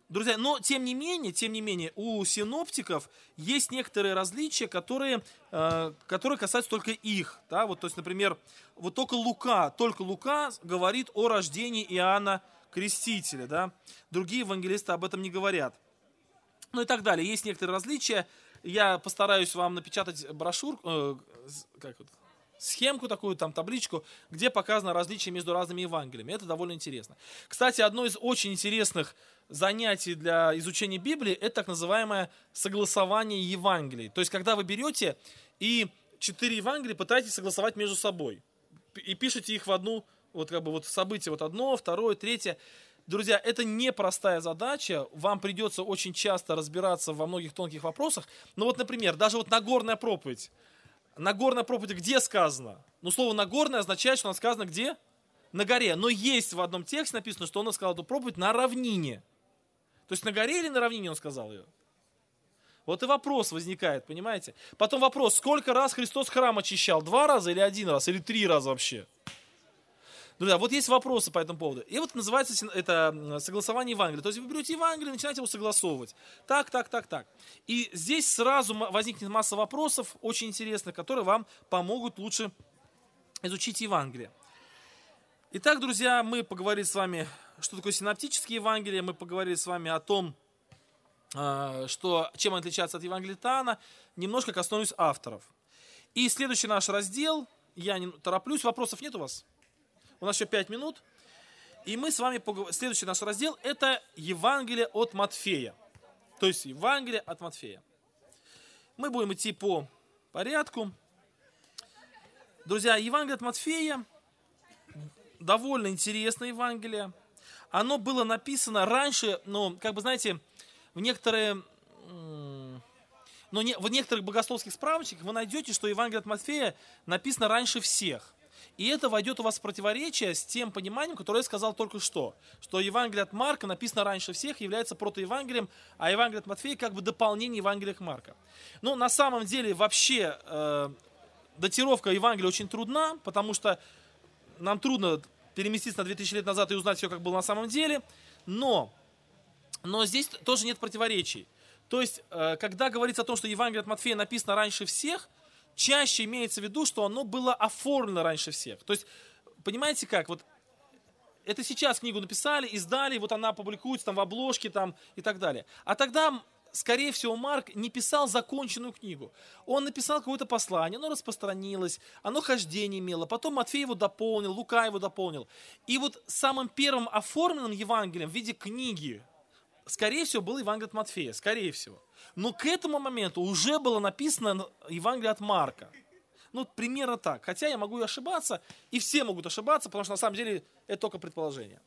Друзья, но тем не менее, у синоптиков есть некоторые различия, которые касаются только их. Да? Вот, то есть, например, вот только Лука говорит о рождении Иоанна Крестителя. Да? Другие евангелисты об этом не говорят. Ну и так далее. Есть некоторые различия. Я постараюсь вам напечатать брошюрку, схемку такую, там табличку, где показано различие между разными Евангелиями. Это довольно интересно. Кстати, одно из очень интересных занятий для изучения Библии, это так называемое согласование Евангелий. То есть, когда вы берете и 4 Евангелия пытаетесь согласовать между собой. И пишете их в одну, событие, одно, второе, третье. Друзья, это непростая задача, вам придется очень часто разбираться во многих тонких вопросах. Но вот, например, даже вот Нагорная проповедь. Нагорная проповедь где сказано? Ну, слово Нагорная означает, что она сказана где? На горе. Но есть в одном тексте написано, что он сказал эту проповедь на равнине. То есть на горе или на равнине он сказал ее? Вот и вопрос возникает, понимаете? Потом вопрос, сколько раз Христос храм очищал? 2 раза или 1 раз? Или 3 раза вообще? Друзья, вот есть вопросы по этому поводу. И вот называется это согласование Евангелия. То есть вы берете Евангелие и начинаете его согласовывать. Так. И здесь сразу возникнет масса вопросов, очень интересных, которые вам помогут лучше изучить Евангелие. Итак, друзья, мы поговорили с вами, что такое синоптические Евангелия. Мы поговорили с вами о том, чем они отличаются от Евангелия от Иоанна. Немножко коснусь авторов. И следующий наш раздел, я не тороплюсь, вопросов нет у вас? У нас еще 5 минут. И мы с вами следующий наш раздел – это Евангелие от Матфея. То есть Евангелие от Матфея. Мы будем идти по порядку. Друзья, Евангелие от Матфея – довольно интересное Евангелие. Оно было написано раньше, знаете, в некоторых богословских справочниках вы найдете, что Евангелие от Матфея написано раньше всех. И это войдет у вас в противоречие с тем пониманием, которое я сказал только что Евангелие от Марка написано раньше всех, является протоевангелием, а Евангелие от Матфея как бы дополнение Евангелия к Марка. Но на самом деле вообще датировка Евангелия очень трудна, потому что нам трудно переместиться на 2000 лет назад и узнать все, как было на самом деле, но здесь тоже нет противоречий. То есть, когда говорится о том, что Евангелие от Матфея написано раньше всех, чаще имеется в виду, что оно было оформлено раньше всех. То есть, понимаете как, вот это сейчас книгу написали, издали, вот она публикуется там в обложке там, и так далее. А тогда, скорее всего, Марк не писал законченную книгу. Он написал какое-то послание, оно распространилось, оно хождение имело, потом Матфей его дополнил, Лука его дополнил. И вот самым первым оформленным Евангелием в виде книги, скорее всего, был Евангелие от Матфея, скорее всего. Но к этому моменту уже было написано Евангелие от Марка. Примерно так. Хотя я могу и ошибаться, и все могут ошибаться, потому что на самом деле это только предположение.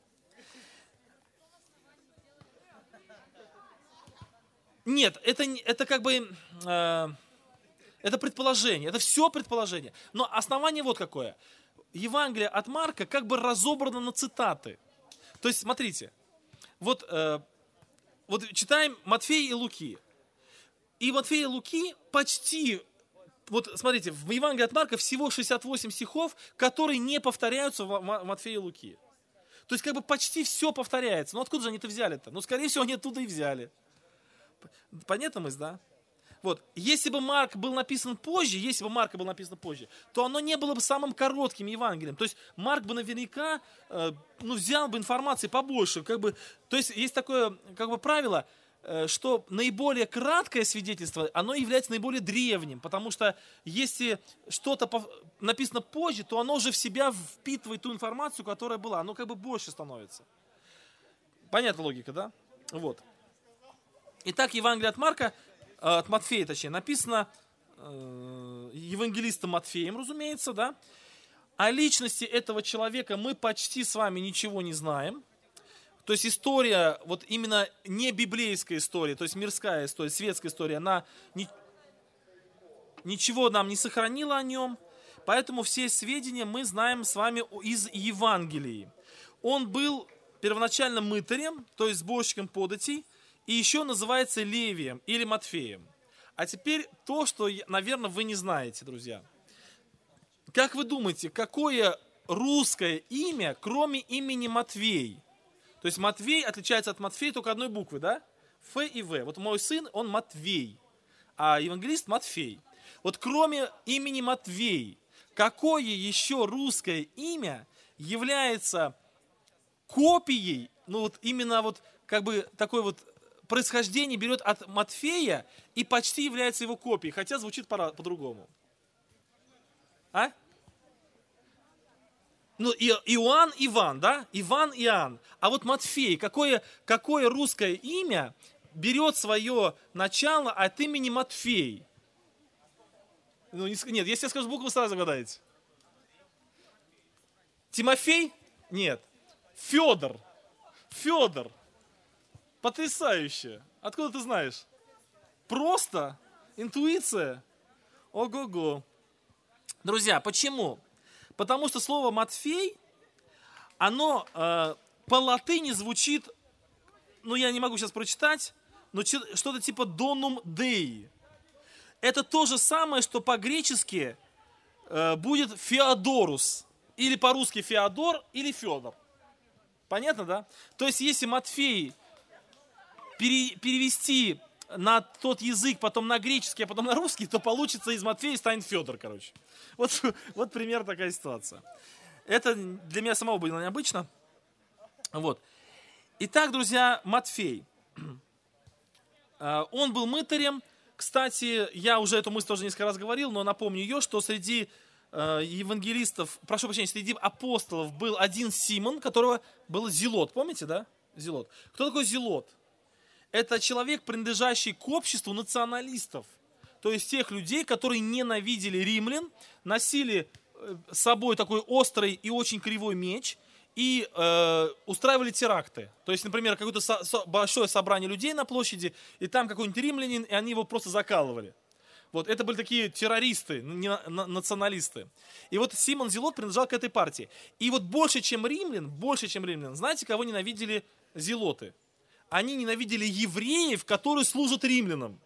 Нет, это как бы, это предположение, это все предположение. Но основание вот какое. Евангелие от Марка как бы разобрано на цитаты. То есть, смотрите, вот читаем Матфея и Луки. И Матфея и Луки почти, смотрите, в Евангелии от Марка всего 68 стихов, которые не повторяются в Матфея и Луки. То есть, как бы почти все повторяется. Но откуда же они это взяли-то? Скорее всего, они оттуда и взяли. Понятно мысль, да? Если бы Марка был написан позже, то оно не было бы самым коротким Евангелием. То есть Марк бы наверняка взял бы информации побольше. То есть есть такое правило, что наиболее краткое свидетельство, оно является наиболее древним. Потому что если что-то написано позже, то оно уже в себя впитывает ту информацию, которая была. Оно больше становится. Понятна логика, да? Итак, Евангелие от Марка, от Матфея, точнее, написано евангелистом Матфеем, разумеется, да. О личности этого человека мы почти с вами ничего не знаем. То есть история, именно не библейская история, то есть мирская история, светская история, она ничего нам не сохранила о нем. Поэтому все сведения мы знаем с вами из Евангелий. Он был первоначально мытарем, то есть сборщиком податей, и еще называется Левием или Матфеем. А теперь то, что, наверное, вы не знаете, друзья. Как вы думаете, какое русское имя, кроме имени Матвей, То есть Матвей отличается от Матфея только одной буквы, да? Ф и В. Вот мой сын, он Матвей, а евангелист Матфей. Вот кроме имени Матвей, какое еще русское имя является копией, ну вот именно вот как бы такое вот происхождение берет от Матфея и почти является его копией, хотя звучит по-другому. А? Ну, Иоанн, Иван, да? Иван, Иоанн. А вот Матфей, какое русское имя берет свое начало от имени Матфей? Ну, нет, если я скажу букву, вы сразу угадаете. Тимофей? Нет. Федор. Федор. Потрясающе. Откуда ты знаешь? Просто? Интуиция? Ого-го. Друзья, почему? Потому что слово Матфей, оно по латыни звучит, ну я не могу сейчас прочитать, но что-то типа Donum Dei. Это то же самое, что по-гречески будет Феодорус. Или по-русски Феодор, или Федор. Понятно, да? То есть если Матфей перевести на тот язык, потом на греческий, а потом на русский, то получится из Матфея станет Федор, короче. Вот примерно такая ситуация. Это для меня самого было необычно. Вот. Итак, друзья, Матфей. Он был мытарем. Кстати, я уже эту мысль тоже несколько раз говорил, но напомню ее, что среди евангелистов, прошу прощения, среди апостолов был один Симон, которого был Зелот. Помните, да? Зелот. Кто такой Зелот? Это человек, принадлежащий к обществу националистов. То есть тех людей, которые ненавидели римлян, носили с собой такой острый и очень кривой меч и устраивали теракты. То есть, например, какое-то большое собрание людей на площади, и там какой-нибудь римлянин, и они его просто закалывали. Вот, это были такие террористы, националисты. И вот Симон Зелот принадлежал к этой партии. И вот больше, чем римлян, знаете, кого ненавидели зелоты? Они ненавидели евреев, которые служат римлянам.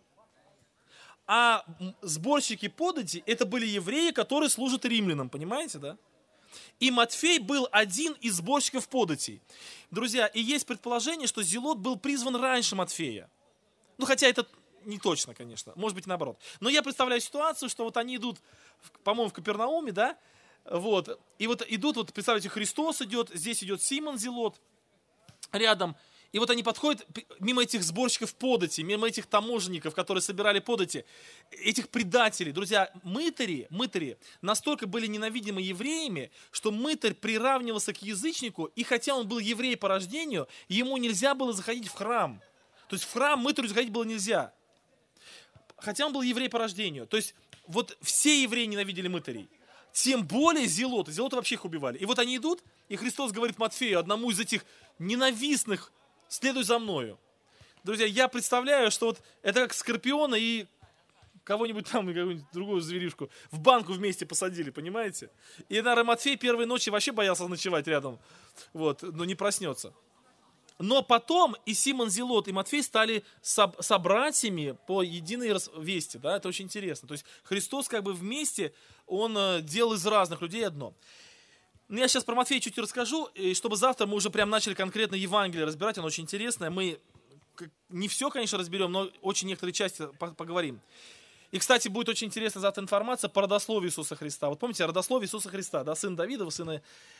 А сборщики подати, это были евреи, которые служат римлянам, понимаете, да? И Матфей был один из сборщиков податей. Друзья, и есть предположение, что Зелот был призван раньше Матфея. Ну, хотя это не точно, конечно, может быть, наоборот. Но я представляю ситуацию, что вот они идут, по-моему, в Капернауме, да? Вот, и вот идут, вот представляете, Христос идет, здесь идет Симон Зелот рядом. И вот они подходят мимо этих сборщиков подати, мимо этих таможенников, которые собирали подати, этих предателей. Друзья, мытари настолько были ненавидимы евреями, что мытарь приравнивался к язычнику, и хотя он был еврей по рождению, ему нельзя было заходить в храм. То есть в храм мытарю заходить было нельзя. Хотя он был еврей по рождению. То есть вот все евреи ненавидели мытарей. Тем более зелоты. Зелоты вообще их убивали. И вот они идут, и Христос говорит Матфею, одному из этих ненавистных: следуй за мною. Друзья, я представляю, что вот это как скорпиона и кого-нибудь там, какую-нибудь другую зверишку в банку вместе посадили, понимаете? И, наверное, Матфей первой ночи вообще боялся ночевать рядом, вот, но не проснется. Но потом и Симон Зелот, и Матфей стали собратьями по единой вести, да, это очень интересно. То есть Христос как бы вместе, он делал из разных людей одно. Ну, я сейчас про Матфея чуть расскажу, и чтобы завтра мы уже прям начали конкретно Евангелие разбирать, оно очень интересное. Мы не все, конечно, разберем, но очень некоторые части поговорим. И, кстати, будет очень интересна завтра информация по родословию Иисуса Христа. Вот помните, родословие Иисуса Христа, да, сын Давидова, сына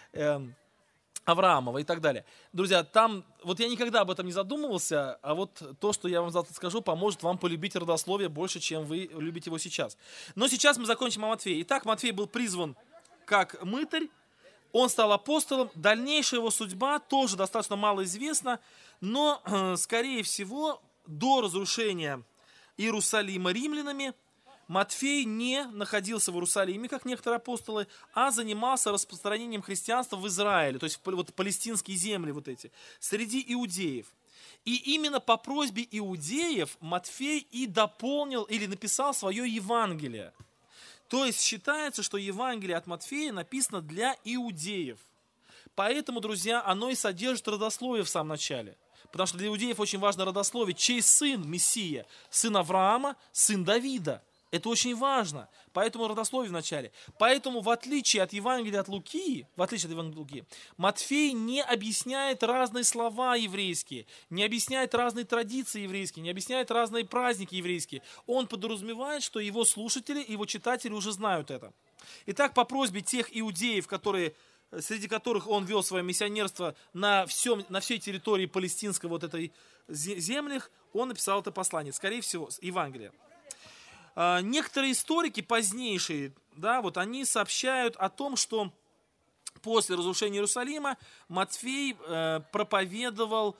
Авраамова и так далее. Друзья, там, вот я никогда об этом не задумывался, а вот то, что я вам завтра скажу, поможет вам полюбить родословие больше, чем вы любите его сейчас. Но сейчас мы закончим о Матфее. Итак, Матфей был призван как мытарь, он стал апостолом, дальнейшая его судьба тоже достаточно мало известна, но, скорее всего, до разрушения Иерусалима римлянами Матфей не находился в Иерусалиме, как некоторые апостолы, а занимался распространением христианства в Израиле, то есть вот палестинские земли вот эти, среди иудеев. И именно по просьбе иудеев Матфей и дополнил или написал свое Евангелие. То есть считается, что Евангелие от Матфея написано для иудеев. Поэтому, друзья, оно и содержит родословие в самом начале. Потому что для иудеев очень важно родословие, чей сын Мессия, сын Авраама, сын Давида. Это очень важно. Поэтому родословие в начале. Поэтому, в отличие от Евангелия от Луки, Матфей не объясняет разные слова еврейские, не объясняет разные традиции еврейские, не объясняет разные праздники еврейские. Он подразумевает, что его слушатели, его читатели уже знают это. Итак, по просьбе тех иудеев, среди которых он вел свое миссионерство на всей территории палестинской вот этой землях, он написал это послание, скорее всего, Евангелие. Некоторые историки позднейшие, они сообщают о том, что после разрушения Иерусалима Матфей проповедовал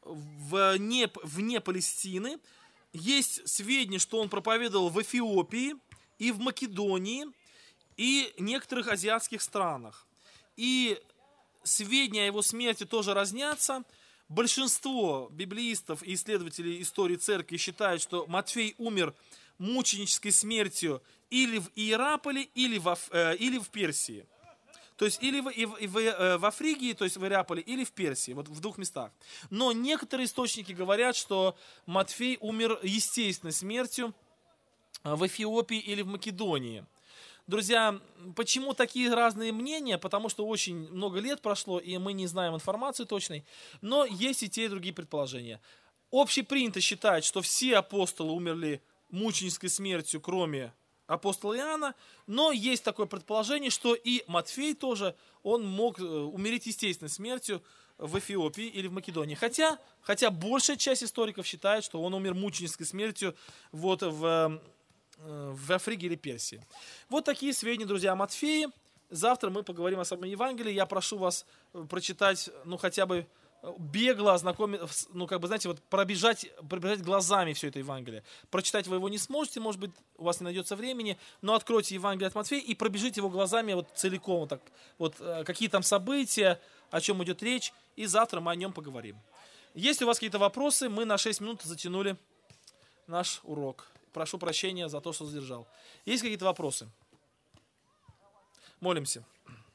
вне Палестины. Есть сведения, что он проповедовал в Эфиопии и в Македонии и некоторых азиатских странах. И сведения о его смерти тоже разнятся. Большинство библеистов и исследователей истории церкви считают, что Матфей умер мученической смертью или в Иераполе, или в Персии. То есть или во Фригии, то есть в Иераполе, или в Персии, вот в двух местах. Но некоторые источники говорят, что Матфей умер естественной смертью в Эфиопии или в Македонии. Друзья, почему такие разные мнения? Потому что очень много лет прошло, и мы не знаем информации точной, но есть и те, и другие предположения. Общепринято считать, что все апостолы умерли мученической смертью, кроме апостола Иоанна, но есть такое предположение, что и Матфей тоже, он мог умереть естественной смертью в Эфиопии или в Македонии. Хотя большая часть историков считает, что он умер мученической смертью в Фригии или Персии. Вот такие сведения, друзья, о Матфее. Завтра мы поговорим о самом Евангелии. Я прошу вас прочитать, хотя бы бегло ознакомиться, пробежать глазами все это Евангелие. Прочитать вы его не сможете, может быть, у вас не найдется времени, но откройте Евангелие от Матфея и пробежите его глазами целиком, какие там события, о чем идет речь, и завтра мы о нем поговорим. Если у вас какие-то вопросы, мы на 6 минут затянули наш урок. Прошу прощения за то, что задержал. Есть какие-то вопросы? Молимся.